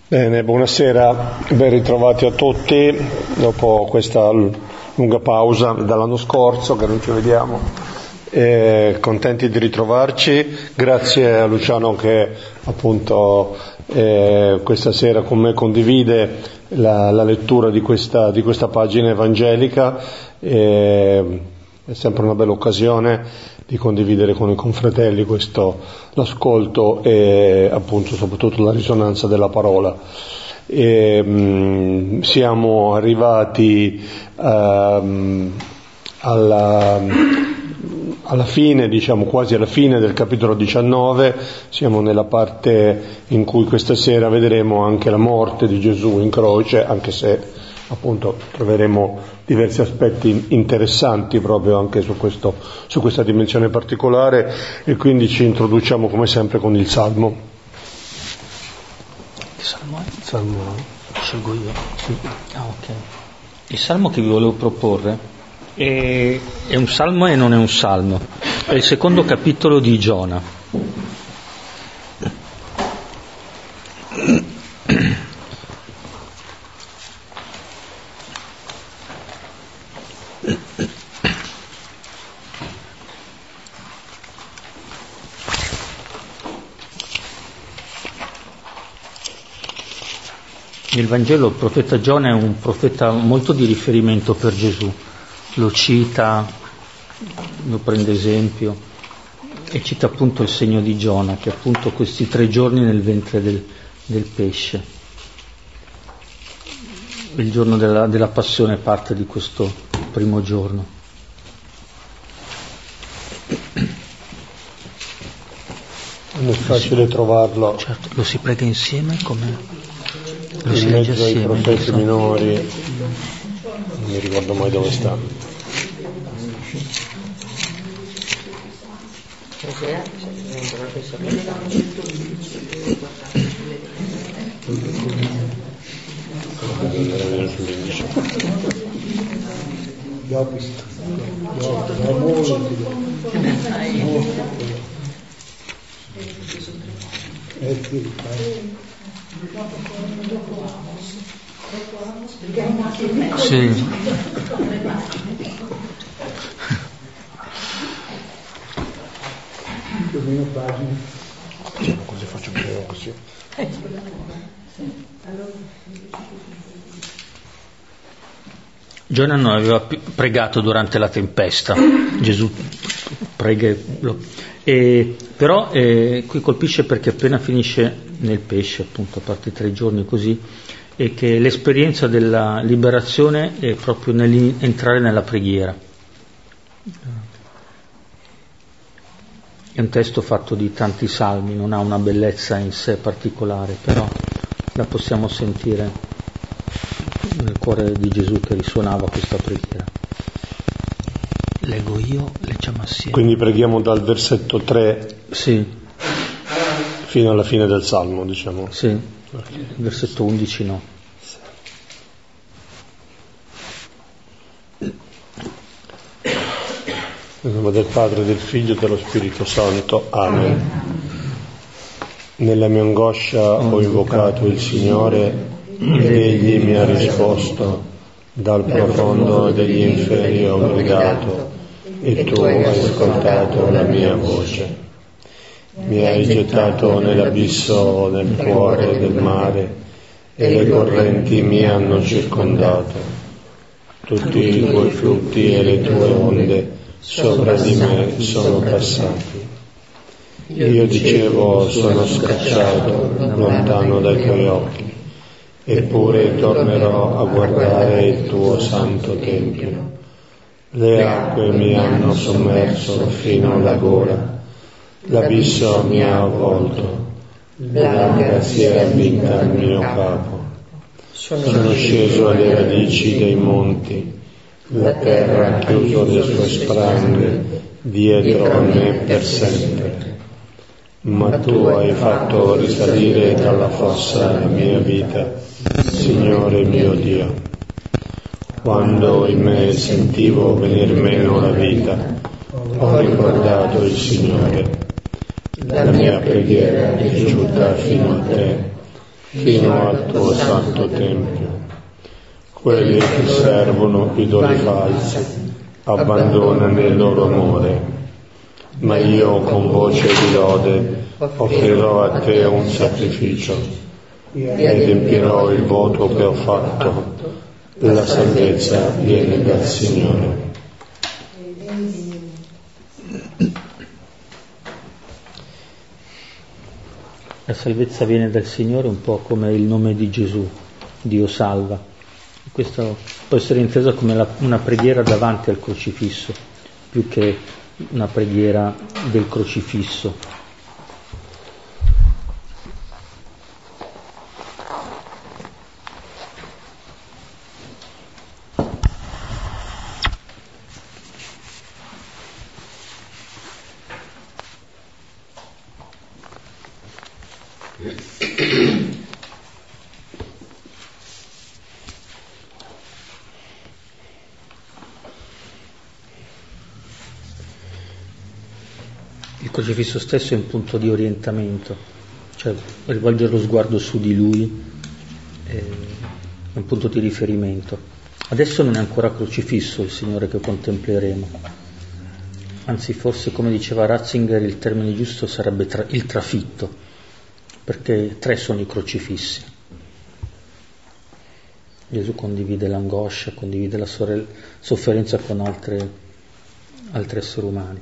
Bene, buonasera, ben ritrovati a tutti dopo questa lunga pausa dall'anno scorso che non ci vediamo, contenti di ritrovarci. Grazie a Luciano che appunto questa sera con me condivide la lettura di questa pagina evangelica. È sempre una bella occasione di condividere con i confratelli l'ascolto e appunto soprattutto la risonanza della parola. Siamo arrivati alla fine, diciamo quasi alla fine del capitolo 19, siamo nella parte in cui questa sera vedremo anche la morte di Gesù in croce, anche se appunto troveremo diversi aspetti interessanti proprio anche su questa dimensione particolare, e quindi ci introduciamo come sempre con il Salmo. Che Salmo è? Salmo. Scelgo io? Sì. Ah, ok. Il Salmo che vi volevo proporre è un Salmo e non è un Salmo. È il secondo capitolo di Giona. Nel Vangelo il profeta Giona è un profeta molto di riferimento per Gesù, lo cita, lo prende esempio e cita appunto il segno di Giona, che è appunto questi 3 giorni nel ventre del pesce. Il giorno della passione parte di questo primo giorno. Non è facile trovarlo. Certo, lo si prega insieme come... Lo in si mezzo legge ai assieme, profeti minori, non mi ricordo mai dove sta. Sì. Così faccio bene così. Giona non aveva pregato durante la tempesta, Gesù prega, però qui colpisce perché appena finisce nel pesce, appunto, a parte 3 giorni così, e che l'esperienza della liberazione è proprio nell'entrare nella preghiera. È un testo fatto di tanti salmi, non ha una bellezza in sé particolare, però la possiamo sentire nel cuore di Gesù che risuonava questa preghiera. Leggo io, leggiamo assieme. Quindi preghiamo dal versetto 3 sì, fino alla fine del Salmo, diciamo. sì, il versetto 11 no. Nel nome del Padre, del Figlio e dello Spirito Santo. Amen. Nella mia angoscia ho invocato il Signore ed Egli mi ha risposto. Dal profondo degli inferi ho gridato e tu hai ascoltato la mia voce. Mi hai gettato nell'abisso nel cuore del mare e le correnti mi hanno circondato. Tutti i tuoi flutti e le tue onde sopra di me sono passati. Io dicevo, sono scacciato lontano dai tuoi occhi, eppure tornerò a guardare il tuo santo tempio. Le acque mi hanno sommerso fino alla gola, l'abisso mi ha avvolto, l'aria si è avvinta al mio capo. Sono sceso alle radici dei monti, la terra ha chiuso le sue spranghe dietro a me per sempre. Ma tu hai fatto risalire dalla fossa la mia vita, Signore mio Dio. Quando in me sentivo venir meno la vita, ho ricordato il Signore. La mia preghiera è giunta fino a te, fino al tuo santo Tempio. Quelli che servono idoli falsi abbandonano il loro amore, ma io con voce di lode offrirò a te un sacrificio e adempirò il voto che ho fatto. La salvezza viene dal Signore. La salvezza viene dal Signore, un po' come il nome di Gesù, Dio salva. Questo può essere inteso come una preghiera davanti al crocifisso, più che una preghiera del crocifisso. Il crocifisso stesso è un punto di orientamento, cioè rivolgere lo sguardo su di lui è un punto di riferimento. Adesso non è ancora crocifisso il Signore che contempleremo, anzi forse, come diceva Ratzinger, il termine giusto sarebbe il trafitto, perché 3 sono i crocifissi. Gesù condivide l'angoscia, condivide la sofferenza con altri esseri umani.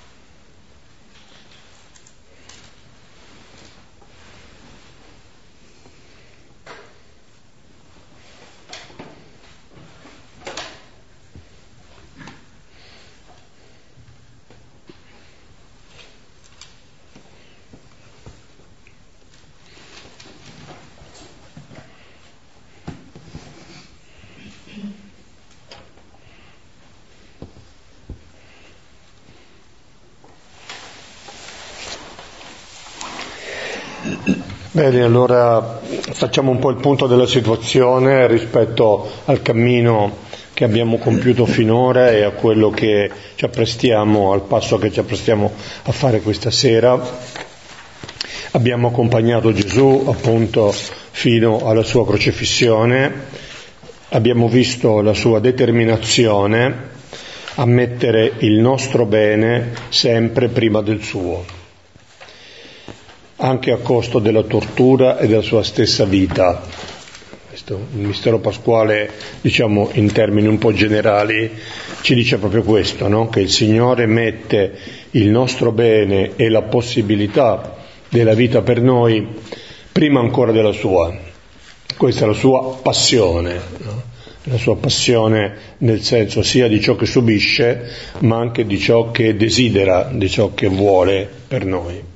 Bene, allora facciamo un po' il punto della situazione rispetto al cammino che abbiamo compiuto finora e a quello che ci apprestiamo, al passo che ci apprestiamo a fare questa sera. Abbiamo accompagnato Gesù appunto fino alla sua crocifissione, abbiamo visto la sua determinazione a mettere il nostro bene sempre prima del suo, anche a costo della tortura e della sua stessa vita. Questo, il mistero pasquale, diciamo in termini un po' generali, ci dice proprio questo, no? Che il Signore mette il nostro bene e la possibilità della vita per noi prima ancora della sua. Questa è la sua passione, no? La sua passione nel senso sia di ciò che subisce, ma anche di ciò che desidera, di ciò che vuole per noi.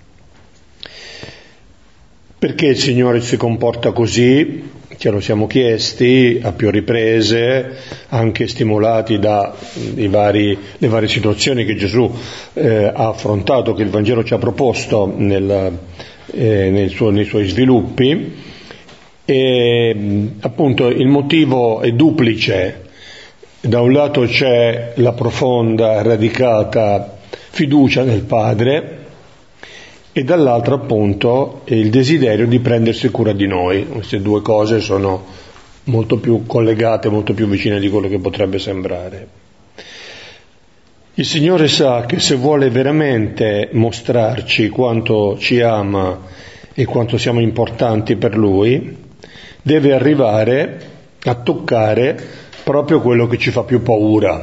Perché il Signore si comporta così? Ce lo siamo chiesti a più riprese, anche stimolati da le varie situazioni che Gesù ha affrontato, che il Vangelo ci ha proposto nei suoi sviluppi. E appunto il motivo è duplice. Da un lato c'è la profonda, radicata fiducia nel Padre, e dall'altro appunto il desiderio di prendersi cura di noi. Queste due cose sono molto più collegate, molto più vicine di quello che potrebbe sembrare. Il Signore sa che se vuole veramente mostrarci quanto ci ama e quanto siamo importanti per Lui, deve arrivare a toccare proprio quello che ci fa più paura.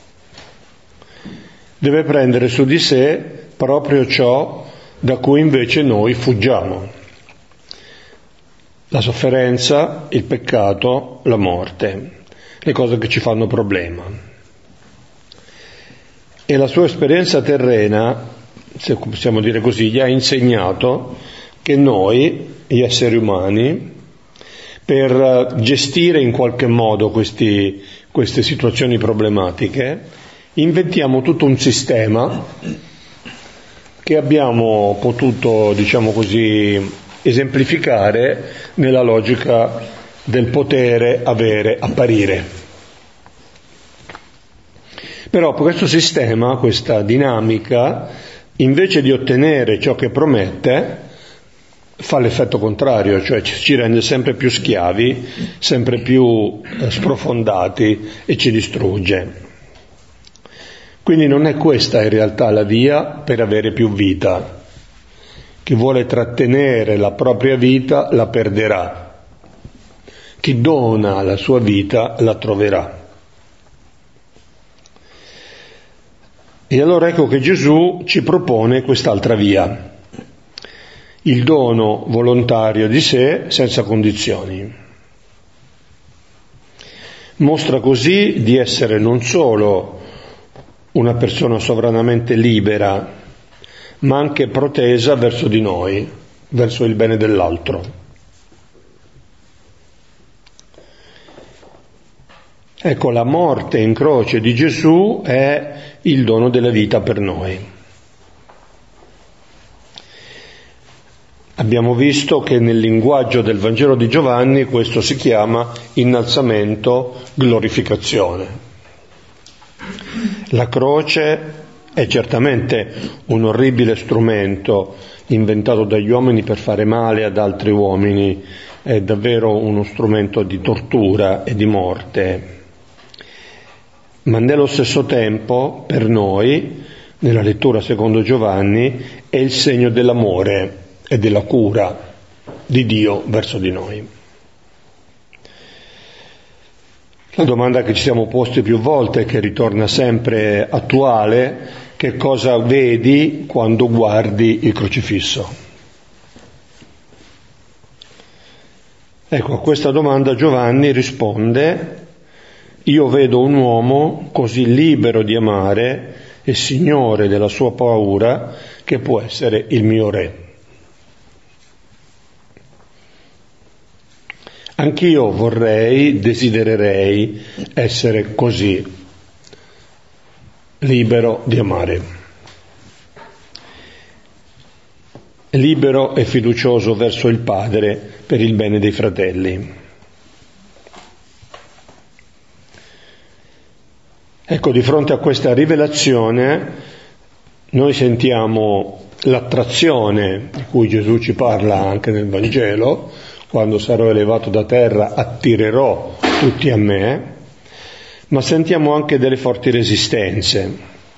Deve prendere su di sé proprio ciò da cui invece noi fuggiamo: la sofferenza, il peccato, la morte, le cose che ci fanno problema. E la sua esperienza terrena, se possiamo dire così, gli ha insegnato che noi, gli esseri umani, per gestire in qualche modo queste situazioni problematiche, inventiamo tutto un sistema che abbiamo potuto, diciamo così, esemplificare nella logica del potere, avere, apparire. Però questo sistema, questa dinamica, invece di ottenere ciò che promette, fa l'effetto contrario, cioè ci rende sempre più schiavi, sempre più sprofondati e ci distrugge. Quindi non è questa in realtà la via per avere più vita. Chi vuole trattenere la propria vita la perderà. Chi dona la sua vita la troverà. E allora ecco che Gesù ci propone quest'altra via. Il dono volontario di sé senza condizioni. Mostra così di essere non solo una persona sovranamente libera, ma anche protesa verso di noi, verso il bene dell'altro. Ecco, la morte in croce di Gesù è il dono della vita per noi. Abbiamo visto che nel linguaggio del Vangelo di Giovanni questo si chiama innalzamento, glorificazione. La croce è certamente un orribile strumento inventato dagli uomini per fare male ad altri uomini, è davvero uno strumento di tortura e di morte. Ma nello stesso tempo, per noi, nella lettura secondo Giovanni, è il segno dell'amore e della cura di Dio verso di noi. La domanda che ci siamo posti più volte, che ritorna sempre attuale: che cosa vedi quando guardi il crocifisso? Ecco, a questa domanda Giovanni risponde: io vedo un uomo così libero di amare e signore della sua paura che può essere il mio re. Anch'io desidererei essere così, libero di amare, libero e fiducioso verso il Padre per il bene dei fratelli. Ecco, di fronte a questa rivelazione noi sentiamo l'attrazione di cui Gesù ci parla anche nel Vangelo: quando sarò elevato da terra attirerò tutti a me, ma sentiamo anche delle forti resistenze,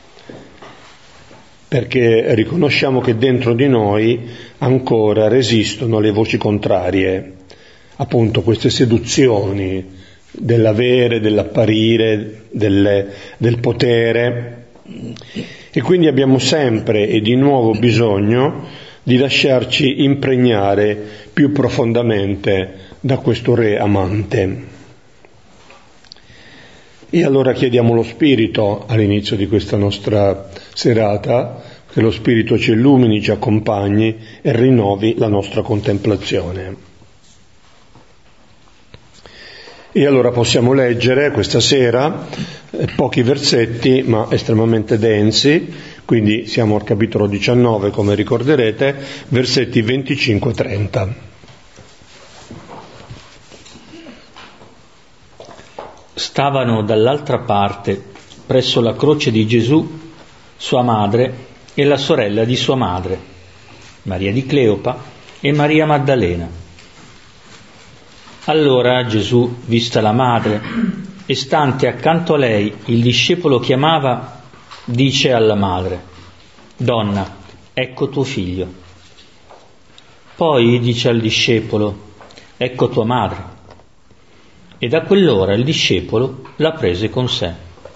perché riconosciamo che dentro di noi ancora resistono le voci contrarie, appunto queste seduzioni dell'avere, dell'apparire, del potere, e quindi abbiamo sempre e di nuovo bisogno di lasciarci impregnare più profondamente da questo Re amante. E allora chiediamo lo Spirito all'inizio di questa nostra serata, che lo Spirito ci illumini, ci accompagni e rinnovi la nostra contemplazione. E allora possiamo leggere questa sera pochi versetti ma estremamente densi, quindi siamo al capitolo 19, come ricorderete, versetti 25-30. Stavano dall'altra parte, presso la croce di Gesù, sua madre e la sorella di sua madre, Maria di Cleopa e Maria Maddalena. Allora Gesù, vista la madre, e stante accanto a lei il discepolo che amava, dice alla madre: «Donna, ecco tuo figlio». Poi dice al discepolo: «Ecco tua madre». E da quell'ora il discepolo la prese con sé.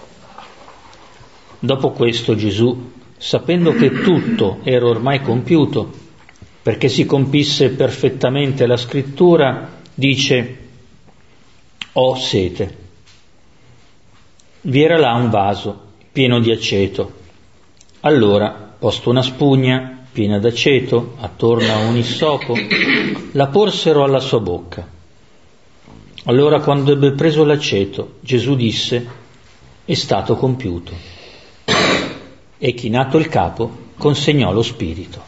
Dopo questo Gesù, sapendo che tutto era ormai compiuto, perché si compisse perfettamente la scrittura, dice: «Ho sete». Vi era là un vaso pieno di aceto. Allora, posto una spugna piena d'aceto attorno a un issopo, la porsero alla sua bocca. Allora, quando ebbe preso l'aceto, Gesù disse: «È stato compiuto». E chinato il capo, consegnò lo spirito.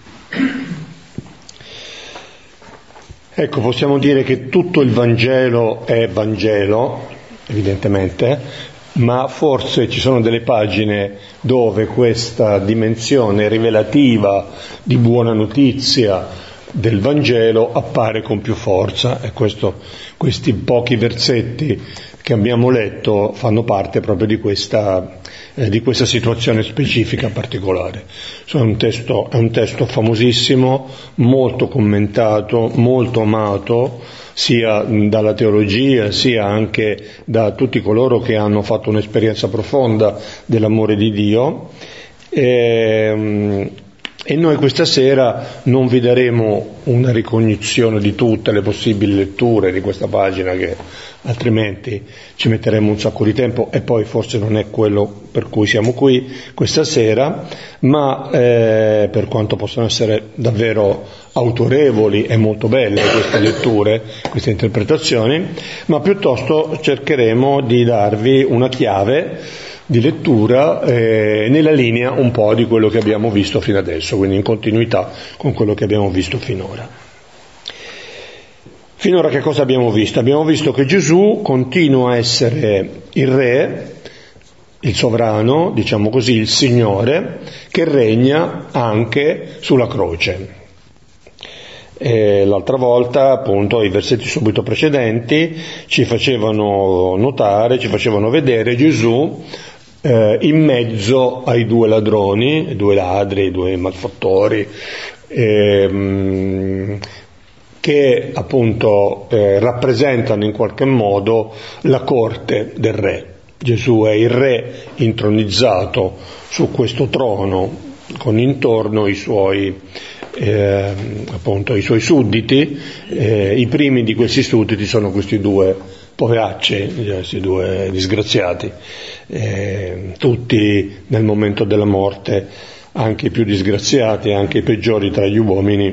Ecco, possiamo dire che tutto il Vangelo è Vangelo, evidentemente, ma forse ci sono delle pagine dove questa dimensione rivelativa di buona notizia, del Vangelo appare con più forza, e questi pochi versetti che abbiamo letto fanno parte proprio di questa situazione specifica particolare. È un testo famosissimo, molto commentato, molto amato, sia dalla teologia, sia anche da tutti coloro che hanno fatto un'esperienza profonda dell'amore di Dio. E noi questa sera non vi daremo una ricognizione di tutte le possibili letture di questa pagina, che altrimenti ci metteremo un sacco di tempo e poi forse non è quello per cui siamo qui questa sera, ma per quanto possono essere davvero autorevoli e molto belle queste letture, queste interpretazioni, ma piuttosto cercheremo di darvi una chiave di lettura nella linea un po' di quello che abbiamo visto fino adesso, quindi in continuità con quello che abbiamo visto finora. Finora che cosa abbiamo visto? Abbiamo visto che Gesù continua a essere il Re, il sovrano, diciamo così, il Signore, che regna anche sulla croce. L'altra volta, appunto, i versetti subito precedenti ci facevano notare, ci facevano vedere Gesù in mezzo ai due ladroni, due ladri, due malfattori, che appunto rappresentano in qualche modo la corte del re. Gesù è il re intronizzato su questo trono, con intorno i suoi sudditi. I primi di questi sudditi sono questi due poveracci, questi due disgraziati, tutti nel momento della morte, anche i più disgraziati, anche i peggiori tra gli uomini,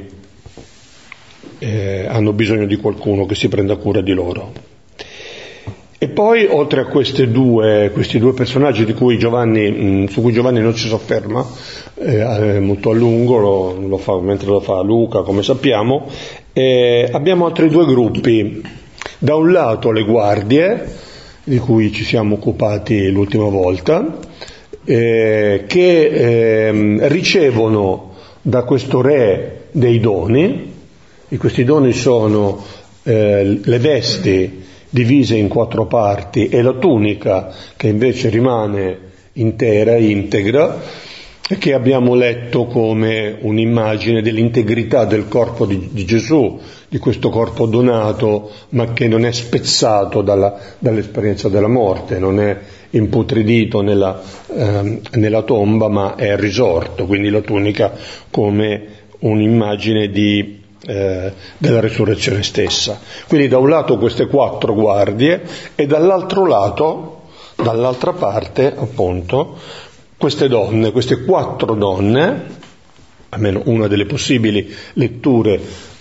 hanno bisogno di qualcuno che si prenda cura di loro. E poi, oltre a questi due personaggi su cui Giovanni non si sofferma molto a lungo, mentre lo fa Luca, come sappiamo, abbiamo altri due gruppi. Da un lato le guardie, di cui ci siamo occupati l'ultima volta, che ricevono da questo re dei doni, e questi doni sono le vesti divise in 4 parti e la tunica che invece rimane intera, integra, e che abbiamo letto come un'immagine dell'integrità del corpo di Gesù, di questo corpo donato, ma che non è spezzato dall'esperienza della morte, non è imputridito nella tomba, ma è risorto, quindi la tunica come un'immagine della risurrezione stessa. Quindi da un lato queste 4 guardie e dall'altro lato, dall'altra parte appunto, queste 4 donne, almeno una delle possibili letture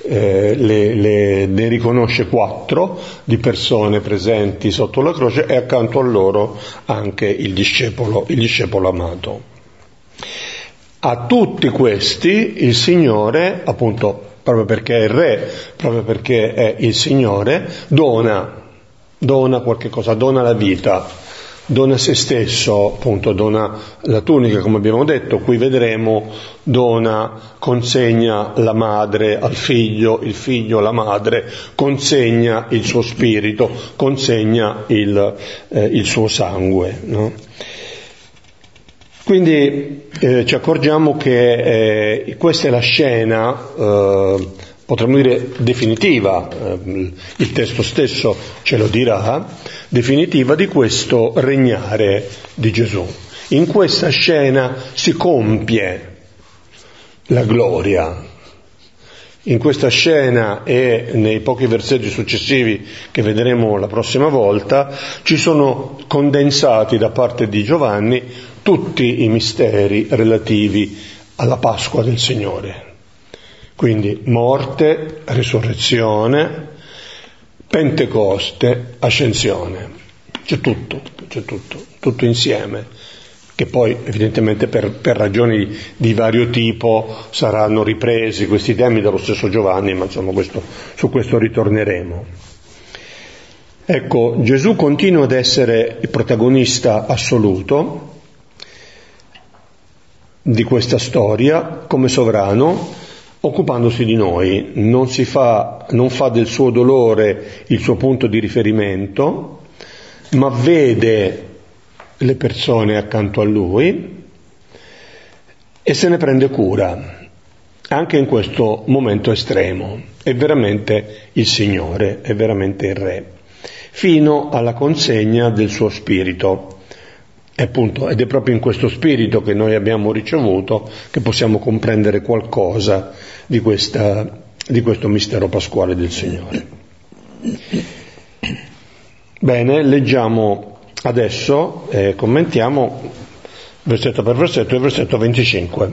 ne riconosce 4 di persone presenti sotto la croce, e accanto a loro anche il discepolo amato. A tutti questi il Signore, appunto, proprio perché è il Re, proprio perché è il Signore, dona qualche cosa, dona la vita, dona se stesso, appunto, dona la tunica, come abbiamo detto, qui vedremo, consegna la madre al figlio, il figlio alla madre, consegna il suo spirito, consegna il suo sangue, no? Quindi ci accorgiamo che questa è la scena, potremmo dire definitiva, il testo stesso ce lo dirà, definitiva di questo regnare di Gesù. In questa scena si compie la gloria. In questa scena e nei pochi versetti successivi che vedremo la prossima volta ci sono condensati da parte di Giovanni tutti i misteri relativi alla Pasqua del Signore. Quindi morte, risurrezione, Pentecoste, ascensione. C'è tutto insieme, che poi evidentemente per ragioni di vario tipo saranno ripresi questi temi dallo stesso Giovanni, ma insomma su questo ritorneremo. Ecco, Gesù continua ad essere il protagonista assoluto di questa storia come sovrano, occupandosi di noi, non fa del suo dolore il suo punto di riferimento, ma vede le persone accanto a lui e se ne prende cura, anche in questo momento estremo. È veramente il Signore, è veramente il Re, fino alla consegna del suo spirito. Ed è proprio in questo spirito che noi abbiamo ricevuto che possiamo comprendere qualcosa di questo mistero pasquale del Signore. Bene, leggiamo adesso, commentiamo versetto per versetto il versetto 25.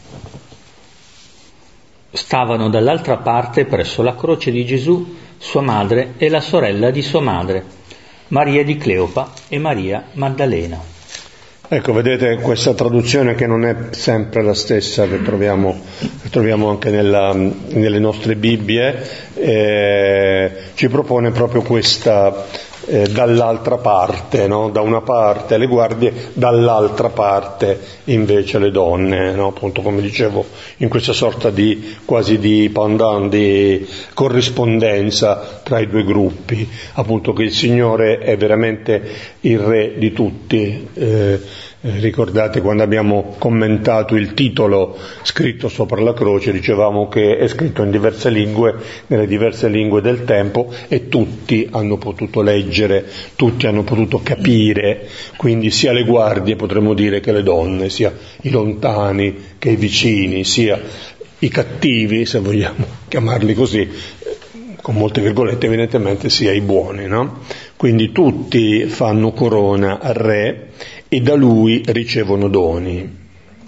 Stavano dall'altra parte presso la croce di Gesù sua madre e la sorella di sua madre, Maria di Cleopa e Maria Maddalena. Ecco, vedete questa traduzione che non è sempre la stessa che troviamo anche nelle nostre Bibbie, ci propone proprio questa dall'altra parte, no? Da una parte le guardie, dall'altra parte invece le donne, no? Appunto, come dicevo, in questa sorta di quasi di pendant, di corrispondenza tra i due gruppi, appunto, che il Signore è veramente il Re di tutti. Ricordate quando abbiamo commentato il titolo scritto sopra la croce, dicevamo che è scritto in diverse lingue, nelle diverse lingue del tempo, e tutti hanno potuto leggere, tutti hanno potuto capire, quindi sia le guardie, potremmo dire, che le donne, sia i lontani che i vicini, sia i cattivi, se vogliamo chiamarli così, con molte virgolette evidentemente, sia i buoni, no? Quindi tutti fanno corona al Re e da lui ricevono doni.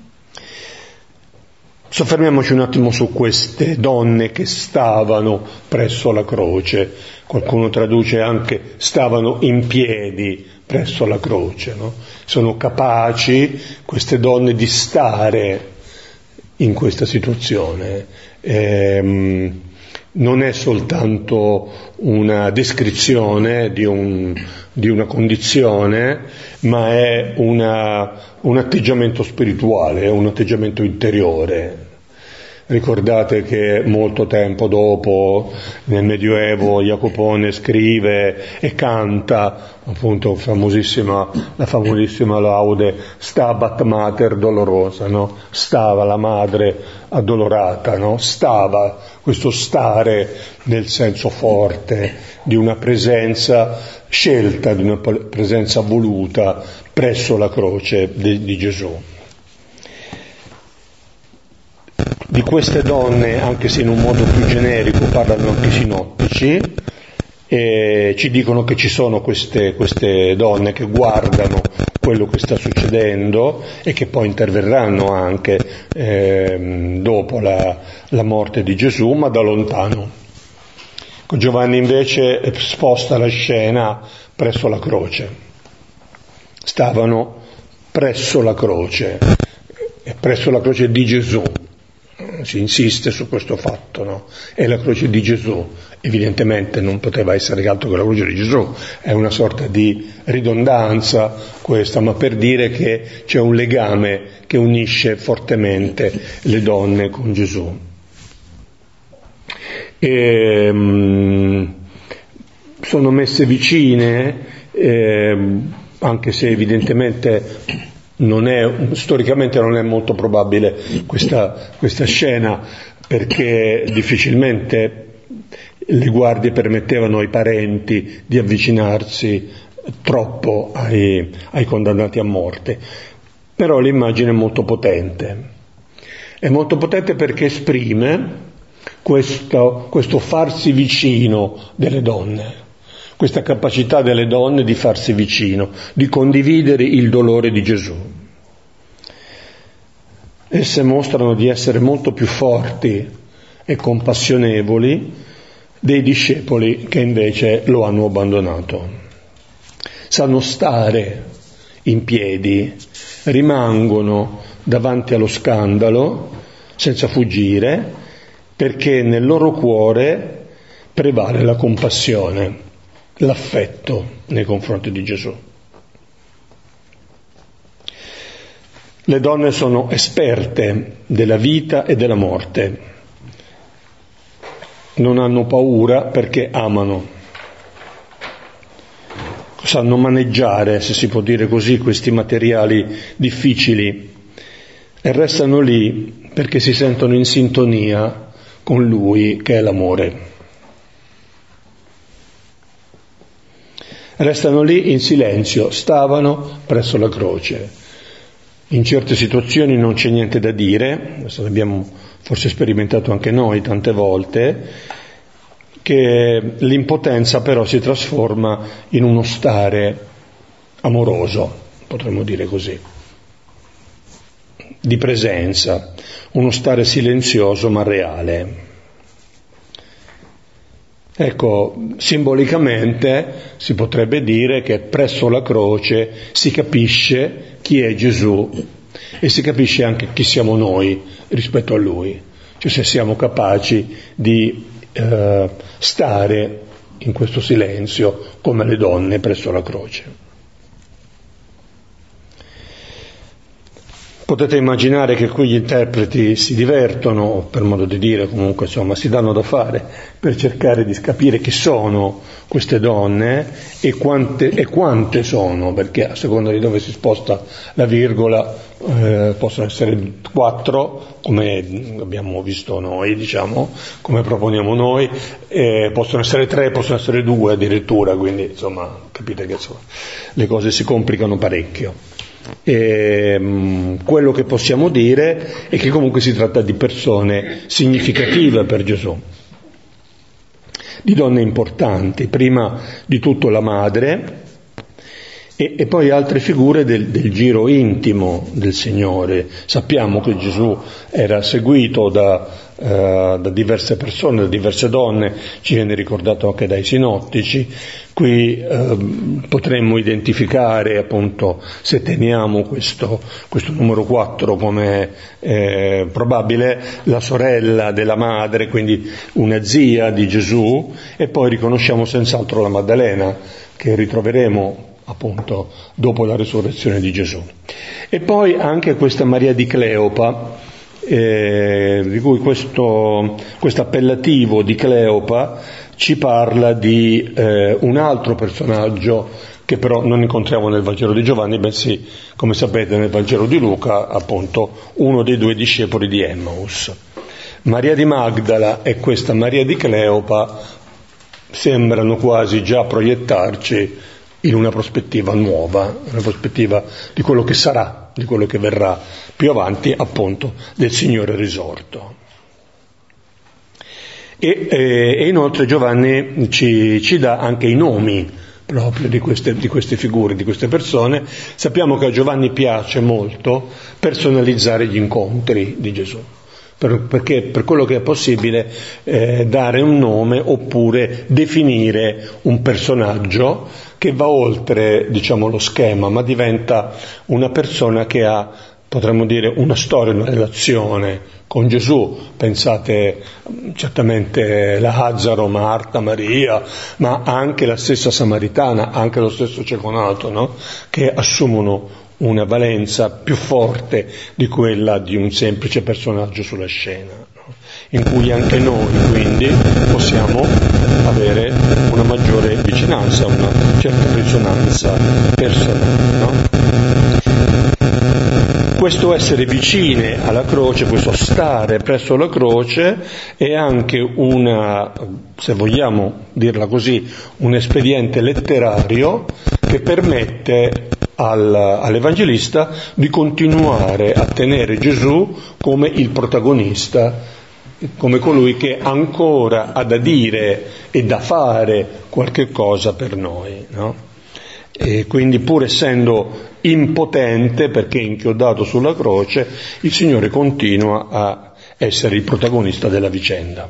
Soffermiamoci un attimo su queste donne che stavano presso la croce. Qualcuno traduce anche stavano in piedi presso la croce, no? Sono capaci queste donne di stare in questa situazione. Non è soltanto una descrizione di una condizione, ma è un atteggiamento spirituale, è un atteggiamento interiore. Ricordate che molto tempo dopo, nel Medioevo, Jacopone scrive e canta, appunto, la famosissima laude Stabat Mater Dolorosa, no? Stava la madre addolorata, no? Stava, questo stare nel senso forte di una presenza scelta, di una presenza voluta presso la croce di Gesù. Di queste donne, anche se in un modo più generico, parlano anche i sinottici, e ci dicono che ci sono queste donne che guardano quello che sta succedendo e che poi interverranno anche dopo la morte di Gesù, ma da lontano. Giovanni invece sposta la scena presso la croce. Stavano presso la croce di Gesù. Si insiste su questo fatto, no? È la croce di Gesù, evidentemente non poteva essere altro che la croce di Gesù, è una sorta di ridondanza questa, ma per dire che c'è un legame che unisce fortemente le donne con Gesù. Sono messe vicine, anche se evidentemente storicamente non è molto probabile questa scena, perché difficilmente le guardie permettevano ai parenti di avvicinarsi troppo ai condannati a morte. Però l'immagine è molto potente perché esprime questo farsi vicino delle donne, questa capacità delle donne di farsi vicino, di condividere il dolore di Gesù. Esse mostrano di essere molto più forti e compassionevoli dei discepoli che invece lo hanno abbandonato. Sanno stare in piedi, rimangono davanti allo scandalo senza fuggire, perché nel loro cuore prevale la compassione, l'affetto nei confronti di Gesù. Le donne sono esperte della vita e della morte, non hanno paura perché amano. Sanno maneggiare, se si può dire così, questi materiali difficili e restano lì perché si sentono in sintonia con Lui che è l'amore. Restano lì in silenzio, stavano presso la croce. In certe situazioni non c'è niente da dire, questo l'abbiamo forse sperimentato anche noi tante volte, che l'impotenza però si trasforma in uno stare amoroso, potremmo dire così, di presenza, uno stare silenzioso ma reale. Ecco, simbolicamente si potrebbe dire che presso la croce si capisce chi è Gesù e si capisce anche chi siamo noi rispetto a Lui, cioè se siamo capaci di stare in questo silenzio come le donne presso la croce. Potete immaginare che qui gli interpreti si divertono, per modo di dire, comunque insomma si danno da fare per cercare di capire chi sono queste donne e quante sono, perché a seconda di dove si sposta la virgola possono essere 4, come abbiamo visto noi, diciamo, come proponiamo noi, possono essere 3, possono essere 2 addirittura, quindi insomma capite che insomma, le cose si complicano parecchio. Quello che possiamo dire è che comunque si tratta di persone significative per Gesù, di donne importanti, prima di tutto la madre e poi altre figure del giro intimo del Signore. Sappiamo che Gesù era seguito da diverse persone, da diverse donne, ci viene ricordato anche dai sinottici. Qui potremmo identificare, appunto, se teniamo questo numero 4 come probabile, la sorella della madre, quindi una zia di Gesù, e poi riconosciamo senz'altro la Maddalena, che ritroveremo appunto dopo la risurrezione di Gesù. E poi anche questa Maria di Cleopa, di cui questo appellativo di Cleopa ci parla di un altro personaggio che però non incontriamo nel Vangelo di Giovanni, bensì, come sapete, nel Vangelo di Luca, appunto, uno dei 2 discepoli di Emmaus. Maria di Magdala e questa Maria di Cleopa sembrano quasi già proiettarci in una prospettiva nuova, una prospettiva di quello che sarà, di quello che verrà più avanti, appunto, del Signore risorto. E inoltre Giovanni ci dà anche i nomi proprio di queste figure, di queste persone. Sappiamo che a Giovanni piace molto personalizzare gli incontri di Gesù, perché per quello che è possibile dare un nome oppure definire un personaggio che va oltre, diciamo, lo schema, ma diventa una persona che ha, potremmo dire, una storia, una relazione con Gesù. Pensate certamente Lazzaro, Marta, Maria, ma anche la stessa Samaritana, anche lo stesso Ceconato, no? Che assumono una valenza più forte di quella di un semplice personaggio sulla scena, no? In cui anche noi quindi possiamo avere una maggiore vicinanza, una certa risonanza personale, no? Questo essere vicine alla croce, questo stare presso la croce è anche una, se vogliamo dirla così, un espediente letterario che permette all'Evangelista di continuare a tenere Gesù come il protagonista, come colui che ancora ha da dire e da fare qualche cosa per noi, no? E quindi, pur essendo impotente perché inchiodato sulla croce, il Signore continua a essere il protagonista della vicenda.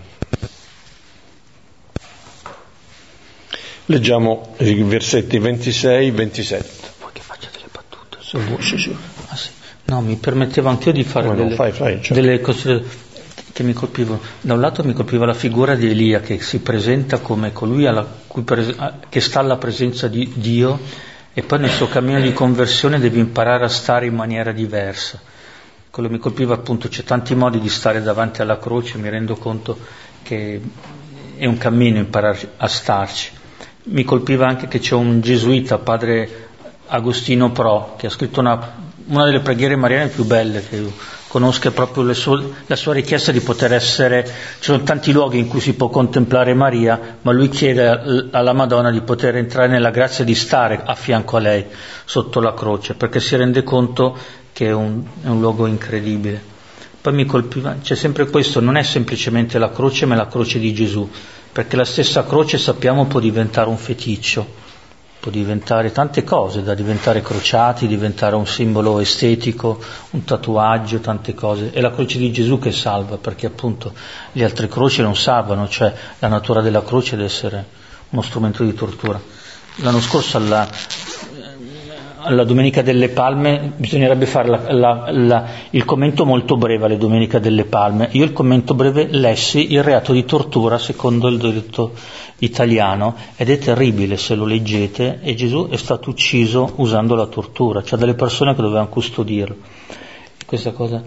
Leggiamo i versetti 26 e 27. Vuoi che faccia delle battute? Sì. Ah, sì. No, mi permettevo anch'io di fare delle cose che mi colpivano. Da un lato mi colpiva la figura di Elia, che si presenta come colui che sta alla presenza di Dio, e poi nel suo cammino di conversione deve imparare a stare in maniera diversa. Quello mi colpiva, appunto, c'è tanti modi di stare davanti alla croce. Mi rendo conto che è un cammino imparare a starci. Mi colpiva anche che c'è un gesuita, padre Agostino Pro, che ha scritto una delle preghiere mariane più belle che io conosca, proprio la sua richiesta di poter essere, ci sono tanti luoghi in cui si può contemplare Maria, ma lui chiede alla Madonna di poter entrare nella grazia di stare a fianco a lei sotto la croce, perché si rende conto che è un luogo incredibile. Poi mi colpiva, c'è sempre questo, non è semplicemente la croce, ma è la croce di Gesù, perché la stessa croce, sappiamo, può diventare un feticcio, può diventare tante cose, da diventare crociati, diventare un simbolo estetico, un tatuaggio, tante cose. È la croce di Gesù che salva, perché appunto le altre croci non salvano, cioè la natura della croce deve essere uno strumento di tortura. L'anno scorso alla Domenica delle Palme bisognerebbe fare il commento molto breve alle Domenica delle Palme. Io il commento breve lessi il reato di tortura secondo il diritto italiano, ed è terribile se lo leggete, e Gesù è stato ucciso usando la tortura, cioè delle persone che dovevano custodirlo. Questa cosa,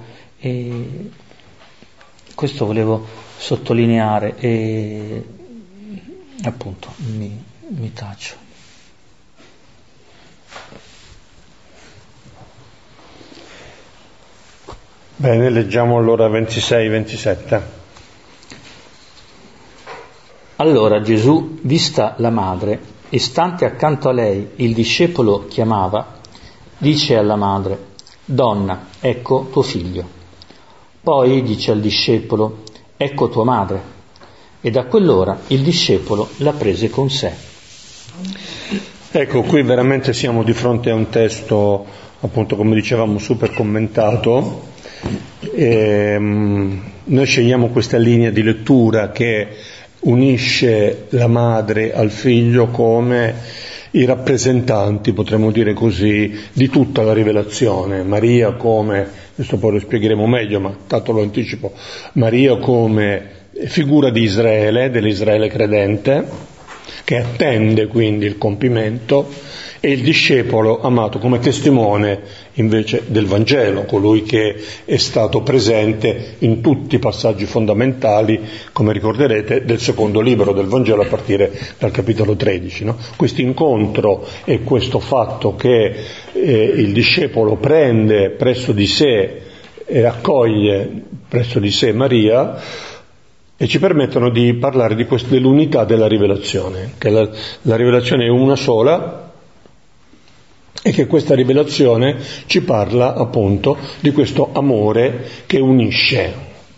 questo volevo sottolineare, e appunto mi taccio. Bene, leggiamo allora 26-27. Allora Gesù, vista la madre, e stante accanto a lei il discepolo chiamava, dice alla madre: Donna, ecco tuo figlio. Poi dice al discepolo: Ecco tua madre. E da quell'ora il discepolo la prese con sé. Ecco, qui veramente siamo di fronte a un testo, appunto, come dicevamo, super commentato. Noi scegliamo questa linea di lettura che unisce la madre al figlio come i rappresentanti, potremmo dire così, di tutta la rivelazione. Maria come, questo poi lo spiegheremo meglio, ma tanto lo anticipo, Maria come figura di Israele, dell'Israele credente, che attende quindi il compimento, e il discepolo amato come testimone invece del Vangelo, colui che è stato presente in tutti i passaggi fondamentali, come ricorderete, del secondo libro del Vangelo a partire dal capitolo 13. No? Questo incontro e questo fatto che il discepolo prende presso di sé e accoglie presso di sé Maria, e ci permettono di parlare dell'unità della rivelazione, che la rivelazione è una sola, e che questa rivelazione ci parla appunto di questo amore che unisce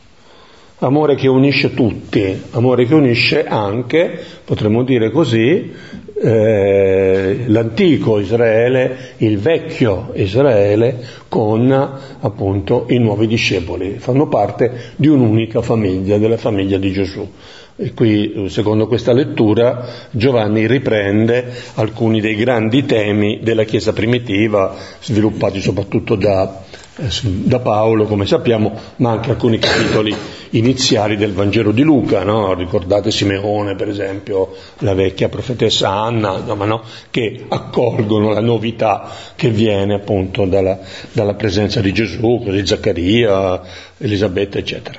tutti, amore che unisce anche, potremmo dire così, l'antico Israele, il vecchio Israele, con appunto i nuovi discepoli, fanno parte di un'unica famiglia, della famiglia di Gesù. E qui, secondo questa lettura, Giovanni riprende alcuni dei grandi temi della Chiesa primitiva, sviluppati soprattutto da Paolo, come sappiamo, ma anche alcuni capitoli iniziali del Vangelo di Luca, no? Ricordate Simeone, per esempio, la vecchia profetessa Anna, che accolgono la novità che viene appunto dalla presenza di Gesù, di Zaccaria, Elisabetta, eccetera.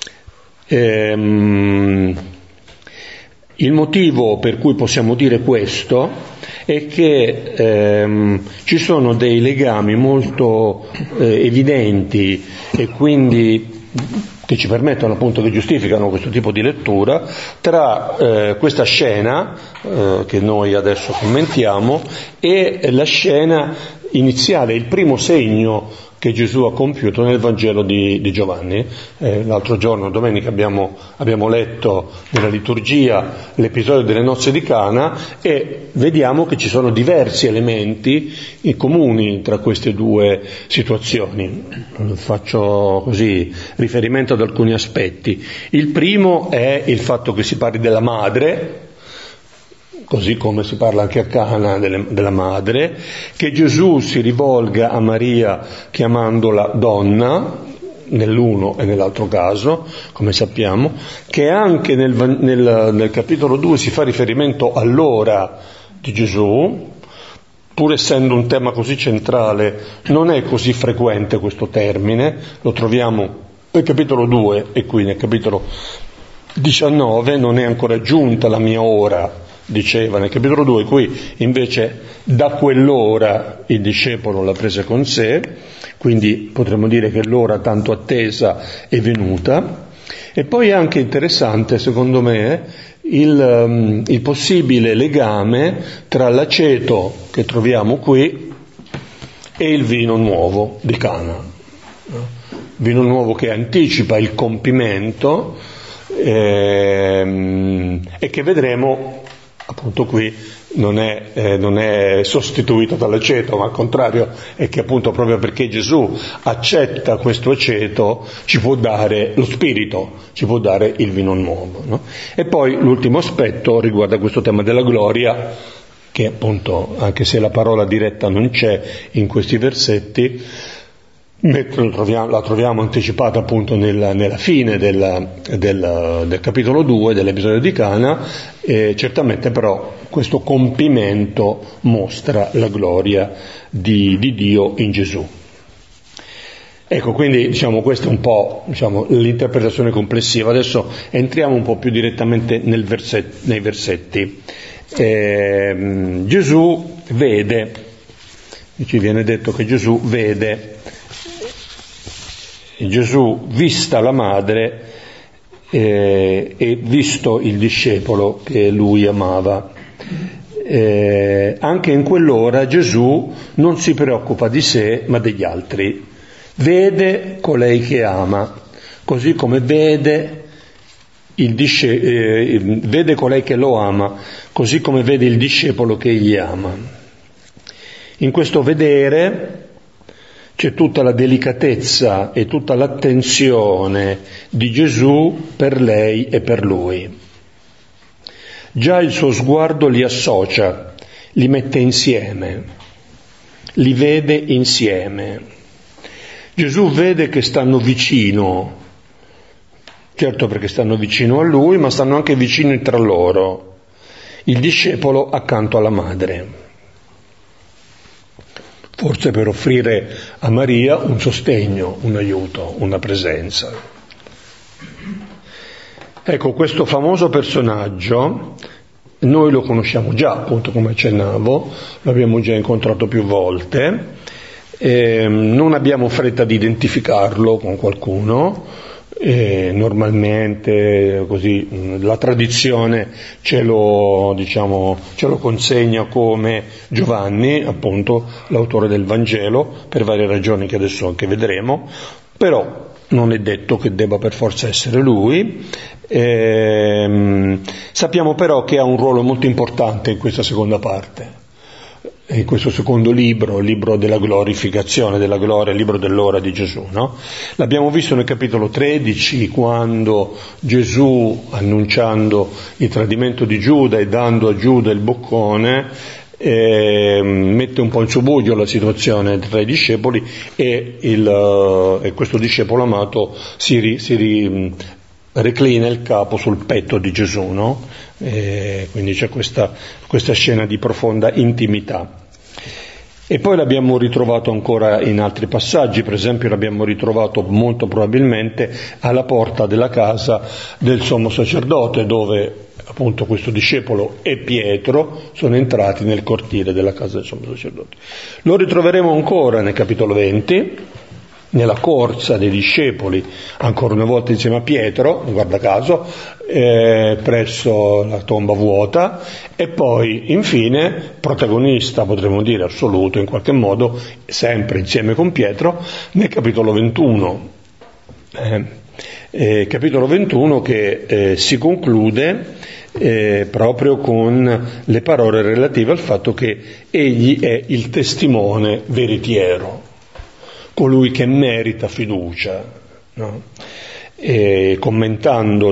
Il motivo per cui possiamo dire questo è che ci sono dei legami molto evidenti, e quindi che ci permettono, appunto, che giustificano questo tipo di lettura, tra questa scena che noi adesso commentiamo e la scena iniziale, il primo segno che Gesù ha compiuto nel Vangelo di Giovanni. L'altro giorno, domenica, abbiamo letto nella liturgia l'episodio delle nozze di Cana, e vediamo che ci sono diversi elementi comuni tra queste due situazioni. Faccio così riferimento ad alcuni aspetti. Il primo è il fatto che si parli della madre, così come si parla anche a Cana della madre, che Gesù si rivolga a Maria chiamandola donna, nell'uno e nell'altro caso, come sappiamo, che anche nel capitolo 2 si fa riferimento all'ora di Gesù, pur essendo un tema così centrale, non è così frequente questo termine, lo troviamo nel capitolo 2 e qui nel capitolo 19, non è ancora giunta la mia ora, diceva nel capitolo 2, qui invece da quell'ora il discepolo l'ha presa con sé, quindi potremmo dire che l'ora tanto attesa è venuta. E poi è anche interessante, secondo me, il possibile legame tra l'aceto che troviamo qui e il vino nuovo di Cana. Vino nuovo che anticipa il compimento e che vedremo appunto qui non è sostituito dall'aceto, ma al contrario è che appunto proprio perché Gesù accetta questo aceto ci può dare lo spirito, ci può dare il vino nuovo, no? E poi l'ultimo aspetto riguarda questo tema della gloria, che appunto, anche se la parola diretta non c'è in questi versetti, la troviamo anticipata appunto nella fine del capitolo 2 dell'episodio di Cana, e certamente però questo compimento mostra la gloria di Dio in Gesù. Ecco, quindi questa è un po' l'interpretazione complessiva. Adesso entriamo un po' più direttamente nei versetti. Gesù vede, ci viene detto che Gesù vede, Gesù vista la madre e visto il discepolo che lui amava. Anche in quell'ora Gesù non si preoccupa di sé ma degli altri. Vede colei che ama, così come vede vede colei che lo ama, così come vede il discepolo che egli ama. In questo vedere c'è tutta la delicatezza e tutta l'attenzione di Gesù per lei e per lui. Già il suo sguardo li associa, li mette insieme, li vede insieme. Gesù vede che stanno vicino, certo perché stanno vicino a lui, ma stanno anche vicini tra loro, il discepolo accanto alla madre. Forse per offrire a Maria un sostegno, un aiuto, una presenza. Ecco, questo famoso personaggio noi lo conosciamo già, appunto come accennavo, l'abbiamo già incontrato più volte, non abbiamo fretta di identificarlo con qualcuno. Normalmente così la tradizione ce lo consegna come Giovanni, appunto l'autore del Vangelo, per varie ragioni che adesso anche vedremo, però non è detto che debba per forza essere lui. Sappiamo però che ha un ruolo molto importante in questa seconda parte, in questo secondo libro, il libro della glorificazione, della gloria, il libro dell'ora di Gesù, no? L'abbiamo visto nel capitolo 13, quando Gesù, annunciando il tradimento di Giuda e dando a Giuda il boccone, mette un po' in subbuglio la situazione tra i discepoli e questo discepolo amato si reclina il capo sul petto di Gesù, no? Quindi c'è questa scena di profonda intimità. E poi l'abbiamo ritrovato ancora in altri passaggi, per esempio l'abbiamo ritrovato molto probabilmente alla porta della casa del sommo sacerdote, dove appunto questo discepolo e Pietro sono entrati nel cortile della casa del sommo sacerdote. Lo ritroveremo ancora nel capitolo 20, nella corsa dei discepoli, ancora una volta insieme a Pietro, guarda caso, presso la tomba vuota, e poi infine protagonista, potremmo dire assoluto in qualche modo, sempre insieme con Pietro, nel capitolo 21. Capitolo 21 che si conclude proprio con le parole relative al fatto che egli è il testimone veritiero, colui che merita fiducia, no? Commentato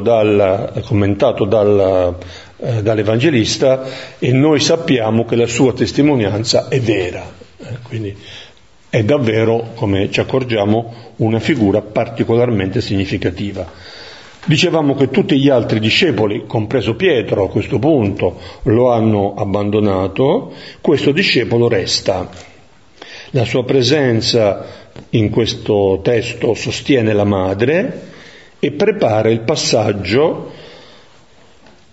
dall'Evangelista, e noi sappiamo che la sua testimonianza è vera, quindi è davvero, come ci accorgiamo, una figura particolarmente significativa. Dicevamo che tutti gli altri discepoli, compreso Pietro a questo punto, lo hanno abbandonato, questo discepolo resta. La sua presenza in questo testo sostiene la madre e prepara il passaggio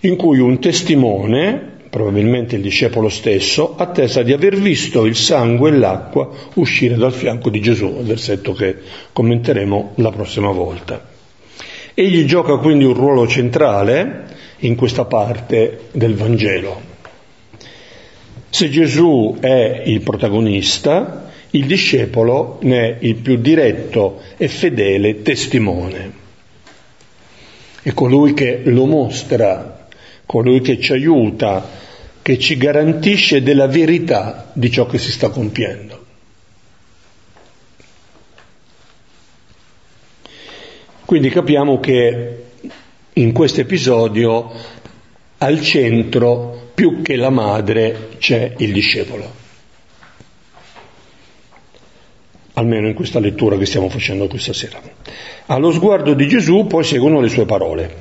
in cui un testimone, probabilmente il discepolo stesso, attesta di aver visto il sangue e l'acqua uscire dal fianco di Gesù, il versetto che commenteremo la prossima volta. Egli gioca quindi un ruolo centrale in questa parte del Vangelo. Se Gesù è il protagonista, il discepolo ne è il più diretto e fedele testimone. È colui che lo mostra, colui che ci aiuta, che ci garantisce della verità di ciò che si sta compiendo. Quindi capiamo che in questo episodio al centro, più che la madre, c'è il discepolo. Almeno in questa lettura che stiamo facendo questa sera. Allo sguardo di Gesù poi seguono le sue parole.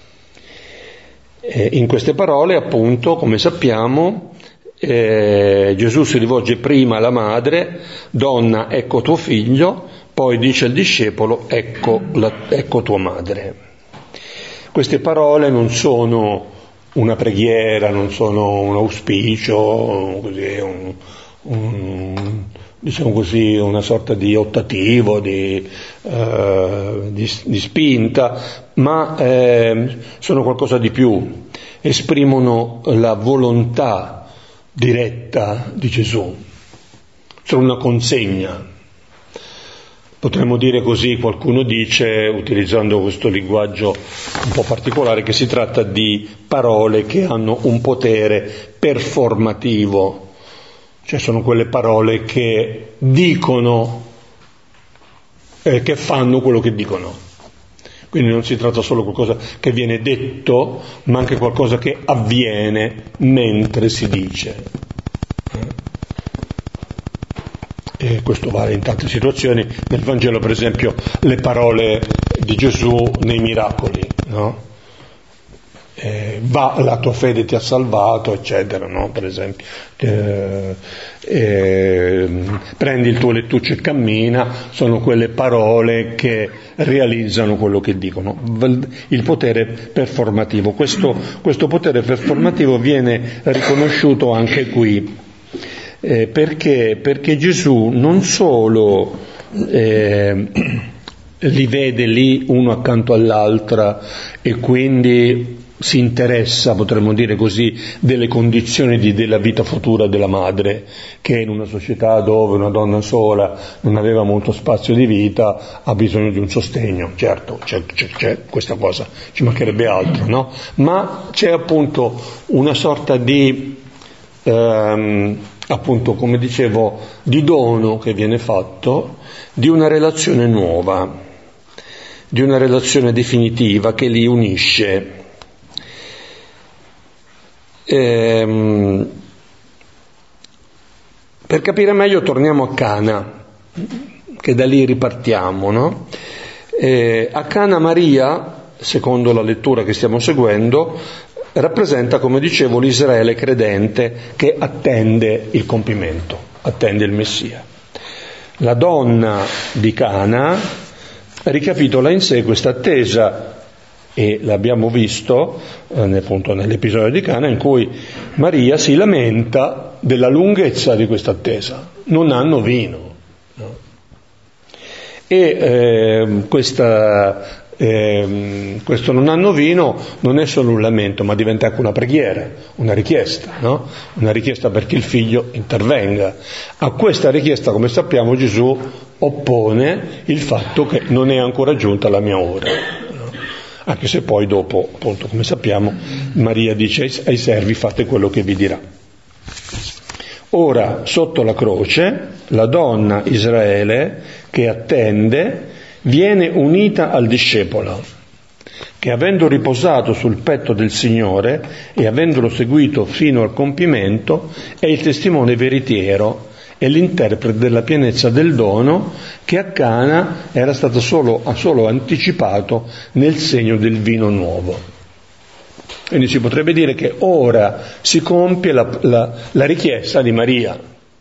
In queste parole, appunto, come sappiamo, Gesù si rivolge prima alla madre: donna, ecco tuo figlio. Poi dice al discepolo: ecco tua madre. Queste parole non sono una preghiera, non sono un auspicio, così, diciamo così, una sorta di ottativo, di spinta, ma sono qualcosa di più. Esprimono la volontà diretta di Gesù. Sono una consegna. Potremmo dire così, qualcuno dice, utilizzando questo linguaggio un po' particolare, che si tratta di parole che hanno un potere performativo, cioè sono quelle parole che dicono, che fanno quello che dicono. Quindi non si tratta solo di qualcosa che viene detto, ma anche qualcosa che avviene mentre si dice. E questo vale in tante situazioni. Nel Vangelo, per esempio, le parole di Gesù nei miracoli, no? Va, la tua fede ti ha salvato, eccetera, no? Per esempio, prendi il tuo lettuccio e cammina, sono quelle parole che realizzano quello che dicono. Il potere performativo, questo potere performativo viene riconosciuto anche qui. Perché Gesù non solo li vede lì uno accanto all'altra e quindi si interessa, potremmo dire così, delle condizioni della vita futura della madre, che in una società dove una donna sola non aveva molto spazio di vita ha bisogno di un sostegno. Certo, c'è questa cosa, ci mancherebbe altro, no? Ma c'è appunto una sorta di appunto, come dicevo, di dono che viene fatto, di una relazione nuova, di una relazione definitiva che li unisce. Per capire meglio torniamo a Cana, che da lì ripartiamo, no? A Cana Maria, secondo la lettura che stiamo seguendo, rappresenta, come dicevo, l'Israele credente che attende il compimento, attende il Messia. La donna di Cana ricapitola in sé questa attesa, e l'abbiamo visto appunto nell'episodio di Cana, in cui Maria si lamenta della lunghezza di questa attesa. Non hanno vino, no? E questo non hanno vino non è solo un lamento, ma diventa anche una preghiera, una richiesta, no? Una richiesta perché il figlio intervenga. A questa richiesta, come sappiamo, Gesù oppone il fatto che non è ancora giunta la mia ora, no? Anche se poi dopo, appunto, come sappiamo, Maria dice ai servi: fate quello che vi dirà. Ora, sotto la croce, la donna Israele che attende viene unita al discepolo, che avendo riposato sul petto del Signore e avendolo seguito fino al compimento, è il testimone veritiero e l'interprete della pienezza del dono che a Cana era stato solo anticipato nel segno del vino nuovo. Quindi si potrebbe dire che ora si compie la richiesta di Maria